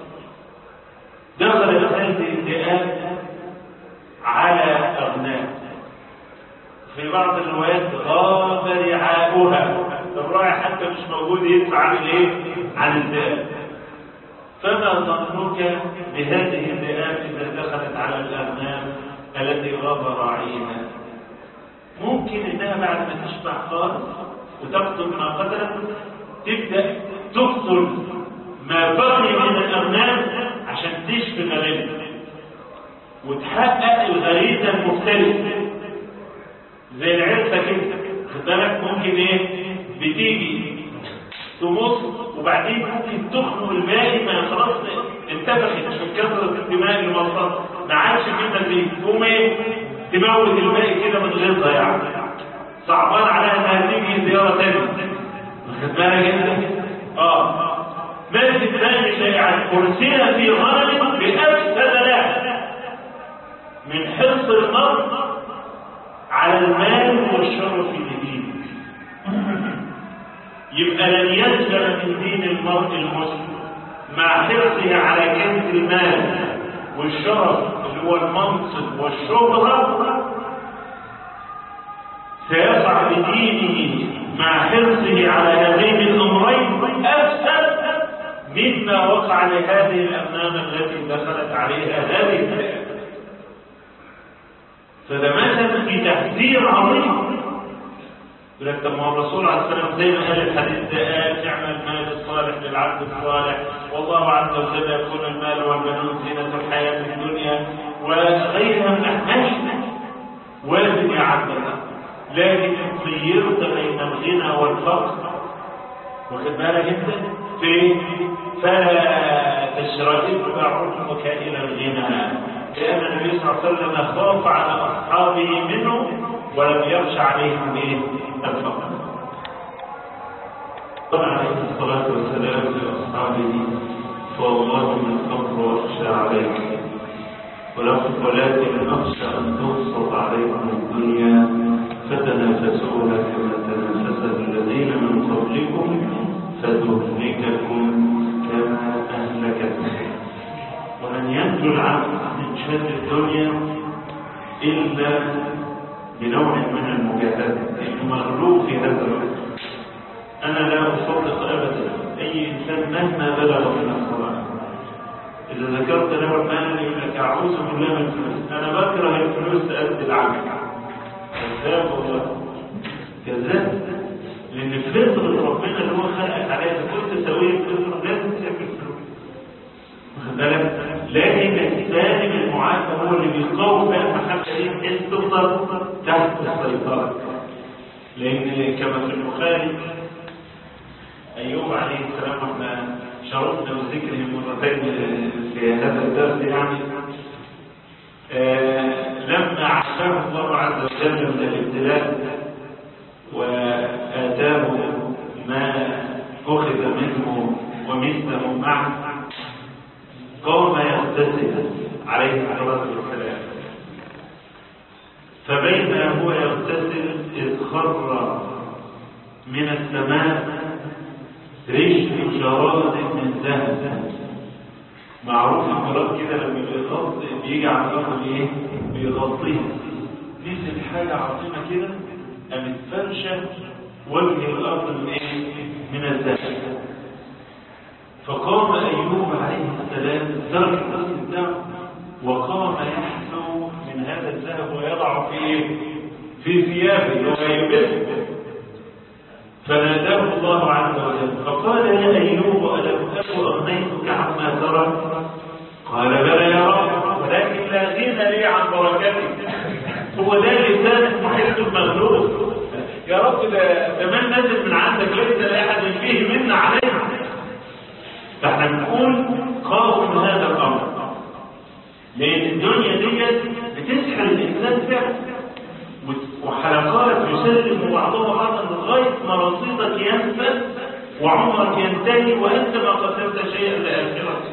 دخل هذه الذئاب على اغنام، في بعض الروايات غاب رعاؤها، الراعي حتى مش موجود يدفع عن الايه؟ عن الذئاب. فما ظنك بهذه الذئاب اذا دخلت على الاغنام التي غاب راعيها؟ ممكن انها بعد ما تشبع خالص وتقتل ما قتلت تبدا تقتل ما بقي من الاغنام عشان تشفي غريزه وتحقق الغريزه المختلفه زي العرسه كده. خد بالك ممكن ايه؟ بتيجي تمص وبعدين ممكن تخنق الباقي ما خلاص انتفخت من كثره الدماء اللي مصت ما عادش في مزيد، تقوم ايه؟ تموت الباقي كده من غيظها، يعني صعبان عليها انها تيجي زياره ثانيه. واخد بالك انت؟ ماسك ثاني شيء عن ارسل في غنم بافسد له. من حرص المرء على المال والشرف لدينه. يبقى لن يسلم من دين المرء المسلم مع حرصه على كنز المال والشرف اللي هو المنصب والشهرة، سيقع بدينه مع حرصه على هذين الأمرين أفسد مما وقع لهذه الأمنام التي دخلت عليها هذه الحياة. فده مثل في تحذير عظيم. يقول لك طب ما الرسول عليه السلام زي ما قال الحديث ده قال نعم المال الصالح للعبد الصالح، والله عز وجل يقول المال والبنون زينة الحياة الدنيا وغيرها من الأحكام. وازن يا عبد الله، لكن خيرت بين الغنى والفقر، واخد بالك انت في فلا تشركوا بعضك الى الغنى، لان النبي صلى الله عليه وسلم خاف على اصحابه منه ولم يخش عليهم الفقر. طبعا عليه الصلاه والسلام لاصحابه فوالله من الفقر اخشى عليك ولكن اخشى ان تبسط عليكم الدنيا فتنافسوها كما تنافس الذين من قبلكم فتهلككم كما أهلكتكم. ولن ينجو العبد من شر الدنيا إلا بنوع من المجاهدة، لأنه مغلوب في هذا الوقت. أنا لا أصدق أبدا أي إنسان مهما بلغ من الصلاة إذا ذكرت له المال يقول لك أعوذ بالله من الفلوس، أنا بكره الفلوس تؤدي العمل. كذاب والله، كذاب. لأن فطرة ربنا اللي هو خلقك عليها كنت تسوي الفطرة لازم تسافر الفلوس، واخد بالك؟ لكن السالم المعافى هو اللي بيقاوم بقى المحبة دي بحيث تفضل تحت السيطرة. لأن كما في البخاري أيوب عليه السلام واحنا شرفنا بذكره مرتين في هذا الدرس يعني لما عافاه الله عز وجل من الابتلاء وآتاه ما أخذ منه ومثله معه قام يغتسل عليه الصلاة والسلام، فبينما هو يغتسل إذ خر من السماء ريش جراد من ذهب. معروف الجراد كده لما بيغطي بيجي على الأرض إيه؟ بيغطيها. نزل حاجة عظيمة كده قامت فرشة وجه الأرض من إيه؟ من الذهب. فقام أيوب عليه السلام ترك الرأس بتاعه وقام يحثو من هذا الذهب ويضع في ثيابه ويلبسه. فناداه الله عز وجل فقال يا أيوب ألم أكن أغنيتك عما ترى؟ قال بلى يا رب ولكن لا غنى لي عن بركتك. هو ده لسان محيط المغلوب. يا رب ده من نزل من عندك ليس لأحد فيه منا علينا. فاحنا بنقول قاوم هذا الأمر، لأن الدنيا ديت بتسحر الإنسان فعلا، وحلقات يسلم بعضها بعضا لغاية ما رصيدك ينفذ وعمرك ينتهي وأنت ما قدمت شيئا لآخرتك.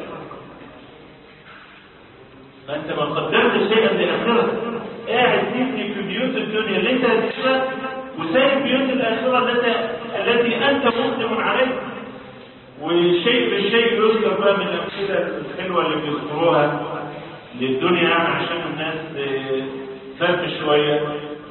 فأنت ما قدمت شيئا لآخرتك، قاعد تبني في بيوت الدنيا اللي انت هتشتغل وسايب بيوت الآخرة التي أنت مسلم عليها. والشيء بالشيء يذكر بقى من الأمثلة الحلوة اللي بيذكروها للدنيا يعني عشان الناس تفرق شوية.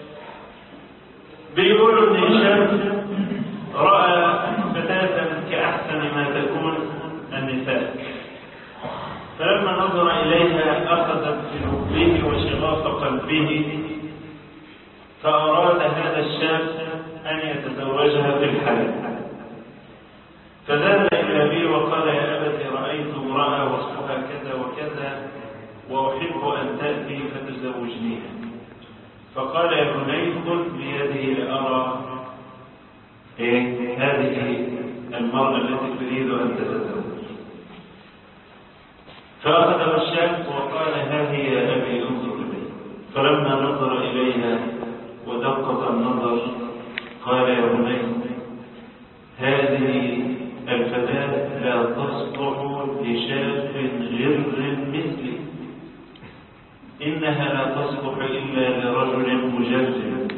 بيقولوا إن هشام رأى فتاة كأحسن ما تكون النساء، فلما نظر إليها أخذت بلبه وشغاف قلبه، فأراد هذا الشاب أن يتزوجها في الحلال. فذهب إلى أبيه وقال يا أبت رأيت امرأة وصفها كذا وكذا وأحب أن تأتي فتزوجنيها. فقال يا بني خذ بيده لأرى هذه المرأة التي تريد أن تتزوج. فأخذ الشاب وقال ها هي يا أبي انظر إلي. فلما نظر إليها ودقق النظر قال يا بني هذه الفتاة لا تصلح لشاب غر مثلي. إنها لا تصلح إلا لرجل مجرد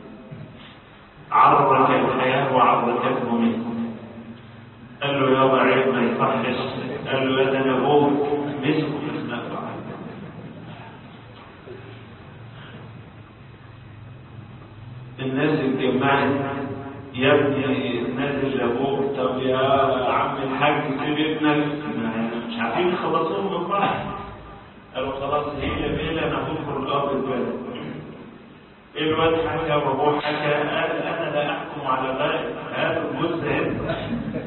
عرك الحياة وعركته منه. قال له يا ضعيف ما يصحش. قال له يا ده انا ابوك مسكه في خناقه. الناس اتجمعت، يا ابني نازل لابوك. طب يا عم الحاج سيب ابنك، مش عارفين يخلصوهم من بعض. قالوا خلاص هي بيلا ناخدكم الارض البلد. الواد حكى وابوه حكى. قال انا لا احكم على غير هذا الجزء هنا.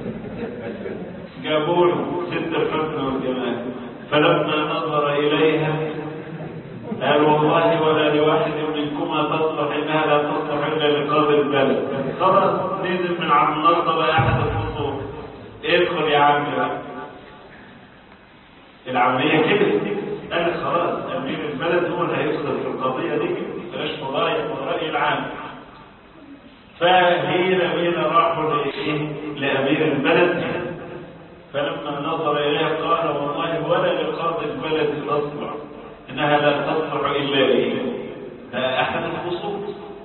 جابوا له 6 الحسن والجمال، فلما نظر اليها قال والله ولا لواحد منكما تصلح، انها لا تصلح الا لقاضي البلد. خلاص نزل من عم النصر احد الفصول. ادخل يا عم بقى. العمليه كده. قال خلاص امير البلد هو اللي هيفصل في القضيه دي، بلاش فضايح والراي العام. فهينا راحوا لامير البلد، فلما نظر اليها قال والله ولا لقاضي البلد تصلح، انها لا تصلح الا لي. ده احد الخصوص.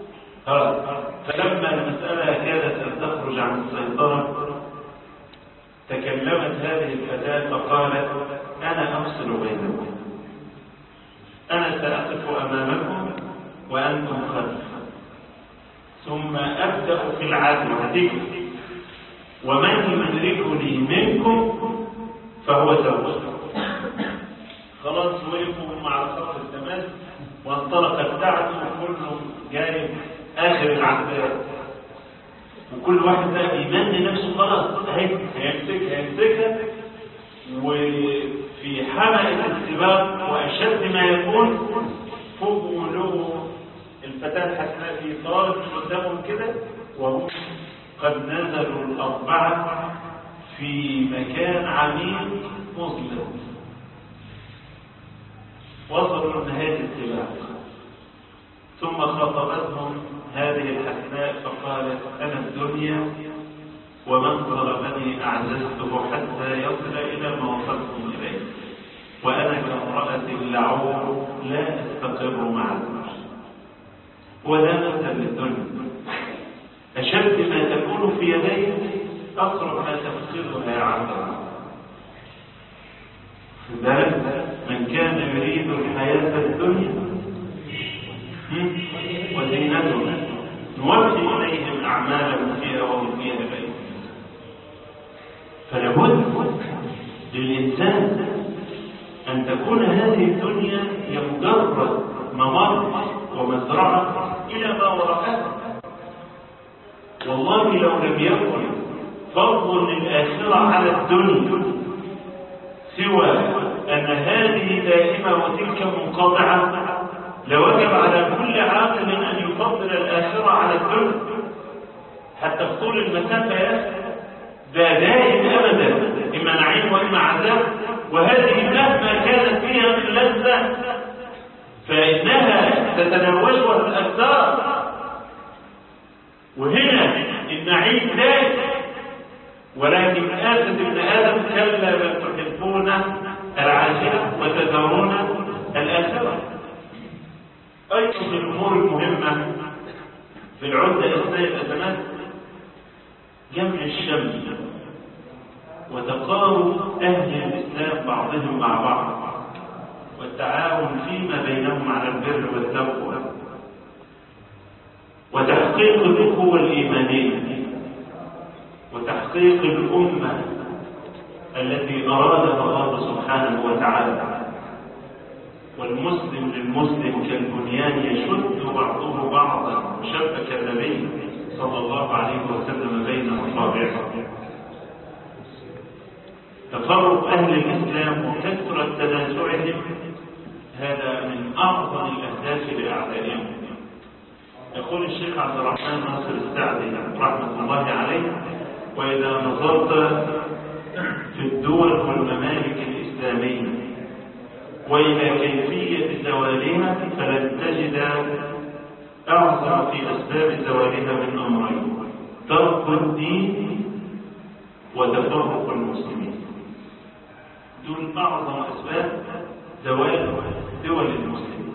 فلما المساله كادت ان تخرج عن السيطره تكلمت هذه الفتاه فقالت انا افصل بينكم، انا ساقف امامكم وانتم خلفي، ثم ابدا في العدل هتجري، ومن يدركني منكم فهو زوجي. خلاص وقفوا مع الخط التماس وانطلقت ساعته وكلهم جاي اخر العداد، وكل واحد بقى بيمني نفسه خلاص هيمسكها. وفي حلقه السباق واشد ما يكون فوقوا له الفتاه الحسناء في طارق قدامهم كده، وهم قد نزلوا الأربعة في مكان عميق مظلم. وصلوا لنهاية السباق، ثم خاطبتهم هذه الحسناء فقالت انا الدنيا ومن ضربني اعززته حتى يصل الى ما وصلتم اليه، وانا كامرأة لعور لا استقر مع الزوج. ولا مثل للدنيا، أشد ما تكون في يديك أقرب ما تفقدها يا عبد الله. ذلك من كان يريد الحياة الدنيا وزينتها نوفي إليهم أعمالهم فيها وهم فيها بعيد. فلابد للإنسان أن تكون هذه الدنيا هي مجرد ممر ومزرعة إلى ما وراءها. والله لو لم يكن فضل للآخرة على الدنيا سوى أن هذه دائمة وتلك منقطعة لوجب على كل عاقل أن يفضل الآخرة على الدنيا حتى في طول المسافة يا أخي. ده دائم أبدا، إما نعيم وإما عذاب، وهذه مهما كانت فيها من لذة فإنها تتناوشها الأكثار. وهنا النعيم ذات، ولكن آسف ابن آدم كلا بل تحبون العاجلة وتذرون الآخرة. أيضا من الأمور المهمة في العدة أثناء الأزمات جمع الشمل وتقارب أهل الإسلام بعضهم مع بعض، والتعاون فيما بينهم على البر والتقوى، وتحقيق الأخوة الإيمانية، وتحقيق الأمة التي أرادها الله سبحانه وتعالى. والمسلم للمسلم كالبنيان يشد بعضه بعضا، شبك النبي صلى الله عليه وسلم بين أصابعه. تقرب أهل الإسلام وكثرة تنازعهم هذا من أعظم الأهداف لأعدائهم. يقول الشيخ عبد الرحمن ناصر السعدي رحمة الله عليه: وإذا نظرت في الدول والممالك الإسلامية وإلى كيفية زوالها فلن تجد أعظم في أسباب زوالها من أمرين: ترك الدين وتفرق المسلمين. دول أعظم أسباب زوال دول المسلمين.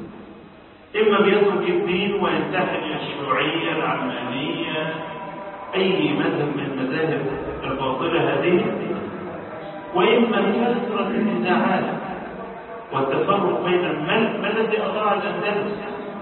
إما بيترك الدين وينتحل الشيوعية العلمانية أي مذهب من المذاهب الباطلة هذه، وإما كثرة النزاعات والتفرق بين الملك. ما الذي أضاع الأندلس؟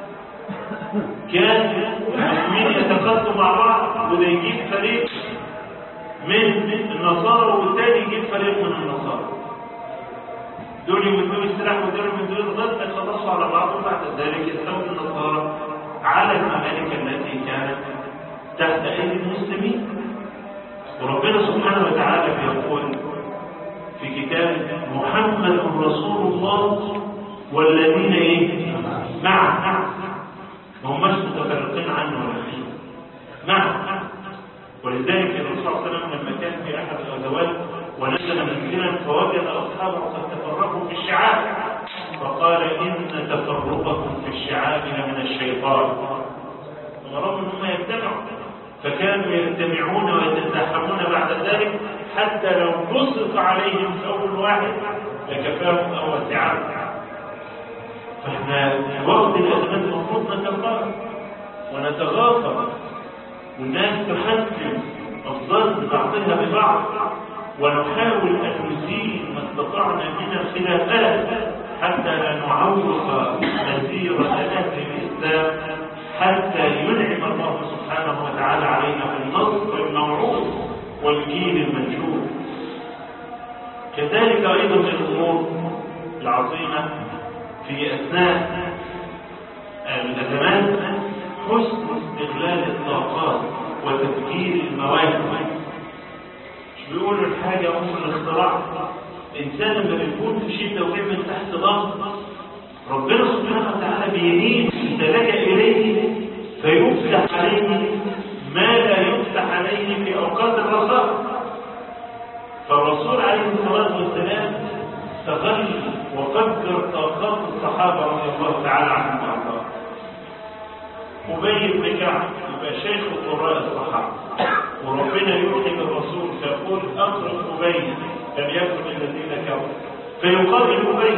كان المسلمين يتقاتلوا مع بعض، وده يجيب فريق من النصارى والتاني يجيب فريق من النصارى، دول يمدون السلاح ودول يمدون الغد، يخلصوا على بعض، وبعد ذلك يستولي النصارى على الممالك التي كانت تحت أيدي المسلمين. وربنا سبحانه وتعالى يقول في كتاب محمد رسول الله والذين معه، ما هماش متفرقين عنه ولا شيء، معه. ولذلك الرسول صلى الله عليه وسلم لما كان في احد الغزوات ونزل منزلا فوجد اصحابه قد تفرقوا في الشعاب، فقال ان تفرقكم في الشعاب لمن الشيطان. ورغم انهم يجتمعوا، فكانوا يجتمعون ويتزاحمون بعد ذلك حتى لو بسط عليهم ثوب واحد لكفاهم او وسعهم. فاحنا في وقت الازمات المفروض نتقارب ونتغافر، والناس تحسن الظن بعضها ببعض، ونحاول ان نزيل ما استطعنا من الخلافات حتى لا نعوق مسيرة اهل الاسلام، حتى ينعم الله سبحانه وتعالى علينا بالنصر الموعود والجيل المنشور. كذلك ايضا من الامور العظيمه في اثناء الازمات حسن استغلال الطاقات وتفجير المواهب. مش بيقولوا الحاجه ام الاختراع. الانسان لما بيكون في شده وبيعمل تحت ضغط، ربنا سبحانه وتعالى بيميل اذا لجأ اليه فيفتح عليه ما لا يفتح عليه في اوقات الرخاء. فالرسول عليه الصلاه والسلام استغل وفجر طاقات الصحابه رضي الله تعالى عنهم وارضاهم. أبي بن كعب يبقى شيخ قراء الصحابه، وربنا يوحي بالرسول فيقول اقرأ أبي لم يكن الذين كفروا، فيقابل أبي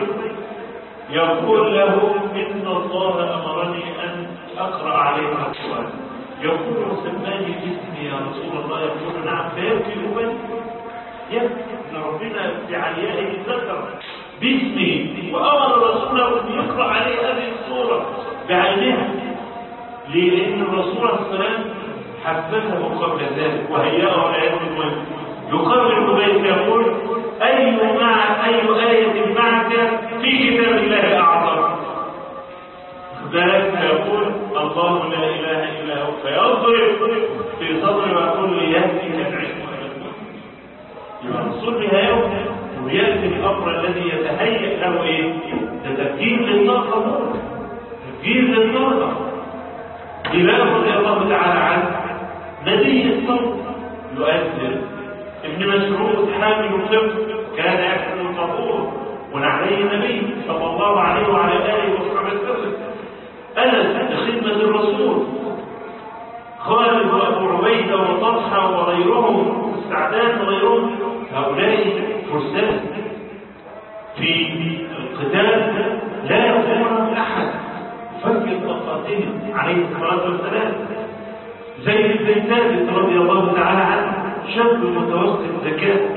يقول له إن الله أمرني أن أقرأ عليك القرآن. يقول سماني باسمي يا رسول الله، يقول نعم، فيبكي أبي، يبكي أن ربنا بعليائه ذكر باسمه وأمر رسوله أن يقرأ عليه هذه السورة بعينها. ليه؟ لأن الرسول عليه السلام حفزه قبل ذلك وهيأه لآيات المهم. يقرر أبي فيقول أي آية معك في كتاب الله أعظم؟ ذلك فيقول الله لا إله إلا هو، فيضرب في صدره ويقول لي يهديك العلم. يبقى الرسول بهاية ويأتي الأمر الذي يتهيأ له إيه؟ تفجير للطاقة، تفجير للطاقة. بلال رضي الله تعالى عنه نبي الصوت يؤثر. ابن مسعود حامل الطب كان يحمل الطابور ونعليه النبي صلى الله عليه وعلى اله وصحبه وسلم. انس لخدمه الرسول. خالد وابو عبيده وطلحه وغيرهم واستعداد وغيرهم، هؤلاء فرسان في القتال لا يقوم احد فك طاقاتهم عليه الصلاه والسلام. زيد بن ثابت رضي الله تعالى عنه شاب متوسط ذكاء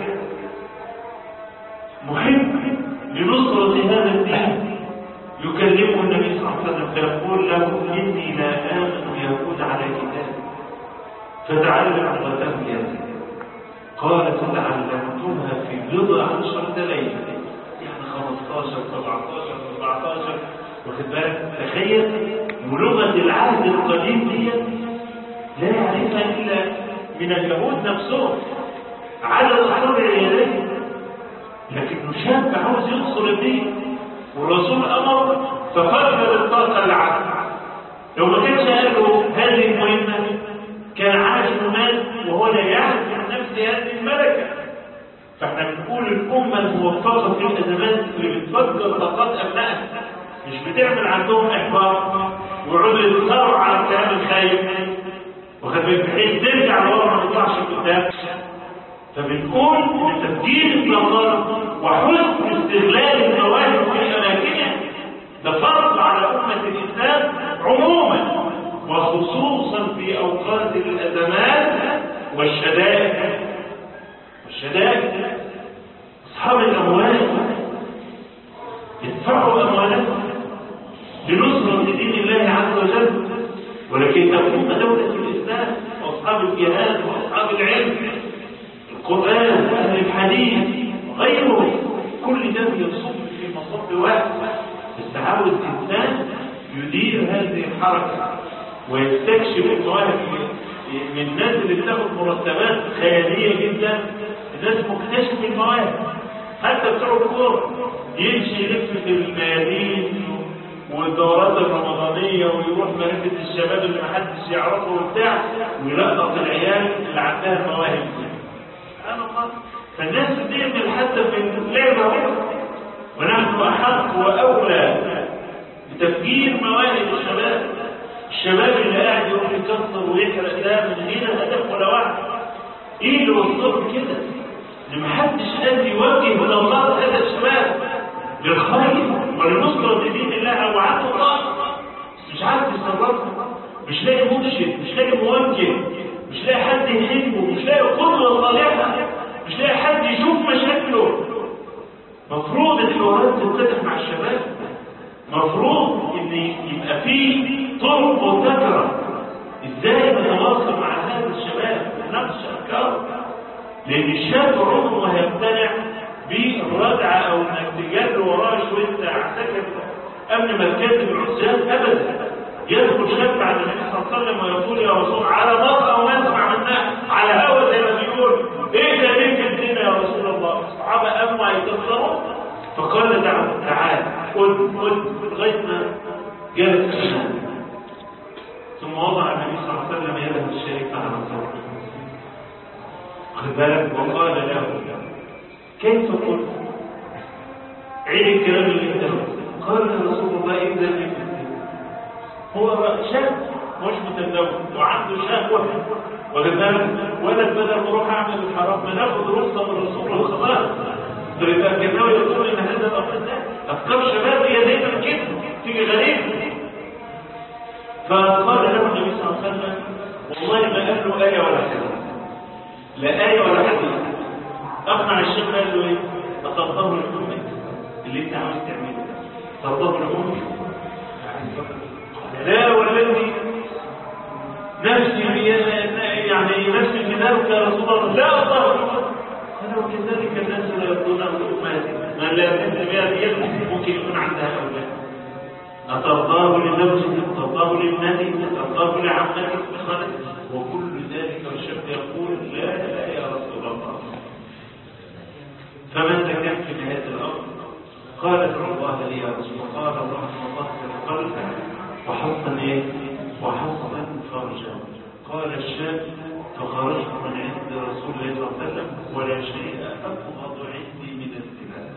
محب لنصرة هذا الدين، يكلمه النبي صلى الله عليه وسلم فيقول له إني لا آمن يكون على كتاب فتعلم لغته ياسين. قال فتعلمتها في بضع عشرة ليلة، يعني 15 17 14. واخد بالك؟ تخيل، ولغة العهد القديم دي لا يعرفها إلا من اليهود نفسهم على أصابع اليدين، لكنه شاب عاوز ينصر الدين والرسول أمر ففرغ الطاقة اللي عنده. لو ما كانش قال له هذه المهمة كان عاش الناس وهو لا يعرف من نفس هذه الملكة. فاحنا بنقول الأمة الموفقة في الأزمات اللي بتفجر طاقات أبنائها، مش بتعمل عندهم إحباط ويقعدوا يتخروا على الكلام الخايف، وخد بحيث ترجع لورا ما تطلعش قدام. فبنقول ان تفجير الطاقات وحسن استغلال المواهب في اماكنها ده فرض على أمة الإسلام عموما، وخصوصا في أوقات الأزمات والشدائد. أصحاب الأموال يدفعوا أموالهم لنصرة دين الله عز وجل، ولكن تقوم دولة الإسلام وأصحاب الجهاد وأصحاب العلم، القرآن وأهل الحديث وغيره، كل ده يصب في مصب واحد. بس عاوز إنسان يدير هذه الحركة ويستكشف المواهب من الناس اللي بتاخد مرتبات خيالية جدا. الناس مكتشف المواهب، حتى بتوع الكورة يمشي يلف في الميادين والدورات الرمضانية ويروح مراكز الشباب اللي محدش يعرفه وبتاع، ويلقط العيال اللي عندها المواهب دي. سبحان الله. فالناس بتعمل حتى في اللعبة، ونحن أحق وأولى بتفجير مواهب الشباب اللي قاعد يروح يكسر ويحرق ده من غير هدف ولا واحد. ايه اللي وصلهم كده؟ ان محدش قادر يوجه منظمات هذا الشباب للخير ولنصرة دين الله او عنده طاقة، بس مش عارف يتصرفها، مش لاقي مرشد، مش لاقي موجه، مش لاقي حد يحبه، مش لاقي قدوة صالحة، مش لاقي حد يشوف مشاكله. مفروض الحوارات تتفتح مع الشباب، مفروض ان يبقى فيه طرق مبتكرة ازاي نتواصل مع هذا الشباب ونناقش افكاره، لان الشاب عمره ما هيقتنع بالردعة او انك تجري وراه شوية عساكر امن مركز العزاب ابدا. يدخل شاب على النبي صلى الله عليه وسلم ويقول يا رسول على مطأ ونسمع منها على هوا زي ما بيقول، ايه ده ليه كدنا يا رسول الله؟ الصحابة قاموا هيكسروا، فقال تعال قل لغاية ما جالس الشام، ثم وضع النبي صلى الله عليه وسلم يده الشريفة على صدره، خد بالك، وقال له كيف قلت؟ عيد الكلام اللي انت قال يا رسول الله إذا لي هو شاب مش متزوج وعنده شهوة، واخد بالك، وانا بدل ما اروح اعمل الحرام ما ناخد رخصة من الرسول وخلاص. فيبقى الجناوي يقول ان هذا الامر ده افكار شبابيه دايما كده تيجي غريبه. فقال له النبي صلى الله عليه وسلم والله ما قال له ايه ولا حديث، لا ايه ولا حديث. اقنع الشيخ قال له ايه؟ اطبقه لامك اللي انت عاوز تعمله، طبقه لامك. لا والذي نفسي يعني نفسي في ذلك يا رسول الله لا اطبقه. قال وكذلك الناس لا يرضون امهاتهم، من لا يرضى بها بيده ممكن يكون عندها اولاد. أترضاه لزوجك، أترضاه لابنتك، أترضاه لعمتك، لخالتك، وكل ذلك والشاب يقول لا يا رسول الله. فماذا كان في نهاية الأمر؟ قال ادعو الله لي يا رسول الله. قال اللهم طهر قلبك وحصن ايه؟ وحصن فرجا. قال الشاب فخرجت من عند رسول الله صلى الله عليه وسلم ولا شيء أبغض عندي من الزنا.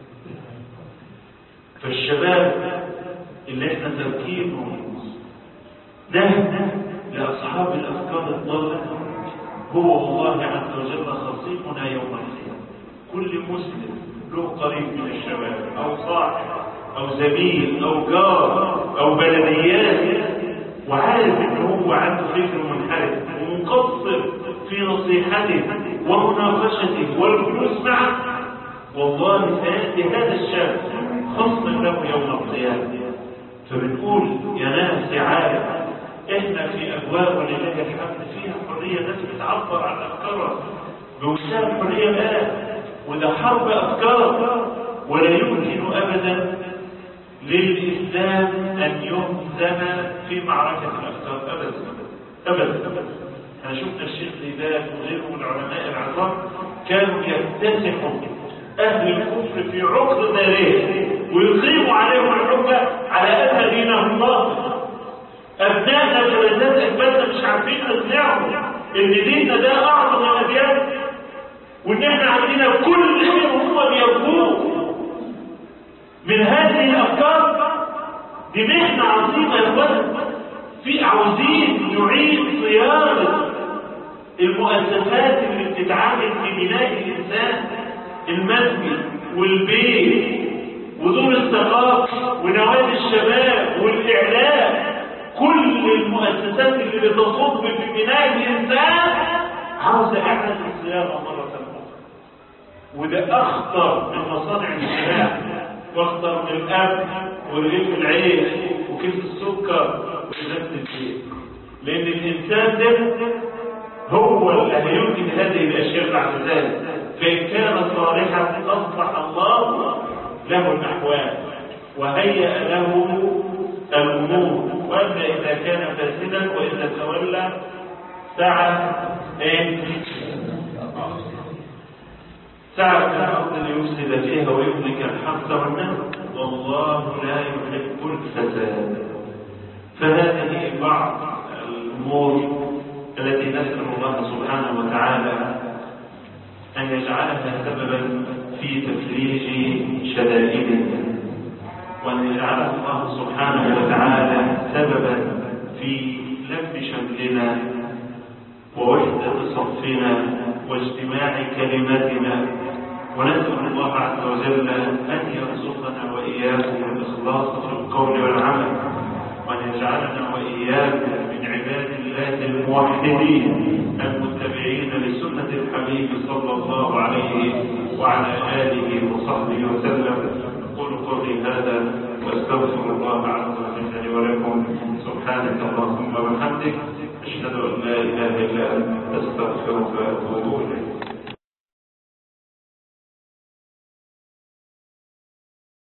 فالشباب اللي احنا تركيبه ده لأصحاب الأفكار الضالة هو الله عز وجل خصيمنا يوم القيامة. كل مسلم له قريب من الشباب أو صاحب أو زميل أو جار أو بلديات، وعارف ان هو عنده فكر منحرف ومقصر في نصيحته ومناقشته والجلوس معه، والله سيأتي هذا الشاب خصما له يوم القيامة. فبنقول يا ناس يا عالم، احنا في أبواب ولله الحمد فيها حرية، الناس بتعبر عن أفكارها بوسائل الحرية الآن، وده حرب أفكار، ولا يمكن أبدا للإسلام أن يهزم في معركة الأفكار أبدا أبدا. أنا شفنا الشيخ لذات وغيره من العلماء العظام كانوا يكتسحوا أهل الكفر في عقد دارهم ويقيموا عليهم الحجة على أن دينهم باطل. أبنائنا جلسات أكبرنا مش عارفين نقنعهم إن ديننا ده أعظم الأديان، وإن إحنا عندنا كل شيء هم بيرجوه من هذه الأفكار. دي محنة عظيمة يا إخوان. في عاوزين نعيد صياغة المؤسسات اللي بتتعامل في بناء الإنسان، المسجد والبيت ودور الثقافة ونوادي الشباب والإعلام، كل المؤسسات اللي بتصب في بناء الإنسان عاوزة إعادة الصياغة مرة أخرى. وده أخطر من مصانع السلاح، واخطر من الأمن ورغيف العيش وكيس السكر وإزازة الزيت، لأن الإنسان ده هو اللي هيمكن هذه الأشياء بعد ذلك. فإن كان صالحا أصلح الله له الأحوال وهيأ له الأمور، وأما إذا كان فاسدا وإذا تولى سعى سعى في الأرض ليفسد فيها ويهلك الحرث والنسل، والله لا يحب الفساد. فهذه بعض الأمور التي نسأل الله سبحانه وتعالى أن يجعلها سببا في تفريج شدائدنا، وأن يجعلها الله سبحانه وتعالى سببا في لم شملنا ووحدة صفنا واجتماع كلمتنا. ونسأل الله عز وجل أن يرزقنا وإياكم الإخلاص في القول والعمل، وأن يجعلنا وإياكم من عباد الله الموحدين المتبعين لسنة الحبيب صلى الله عليه وعلى آله وصحبه وسلم. أقول قولي هذا وأستغفر الله عز وجل لي ولكم. سبحانك اللهم وبحمدك، أشهد أن لا إله إلا أنت، أستغفرك وأتوب إليك.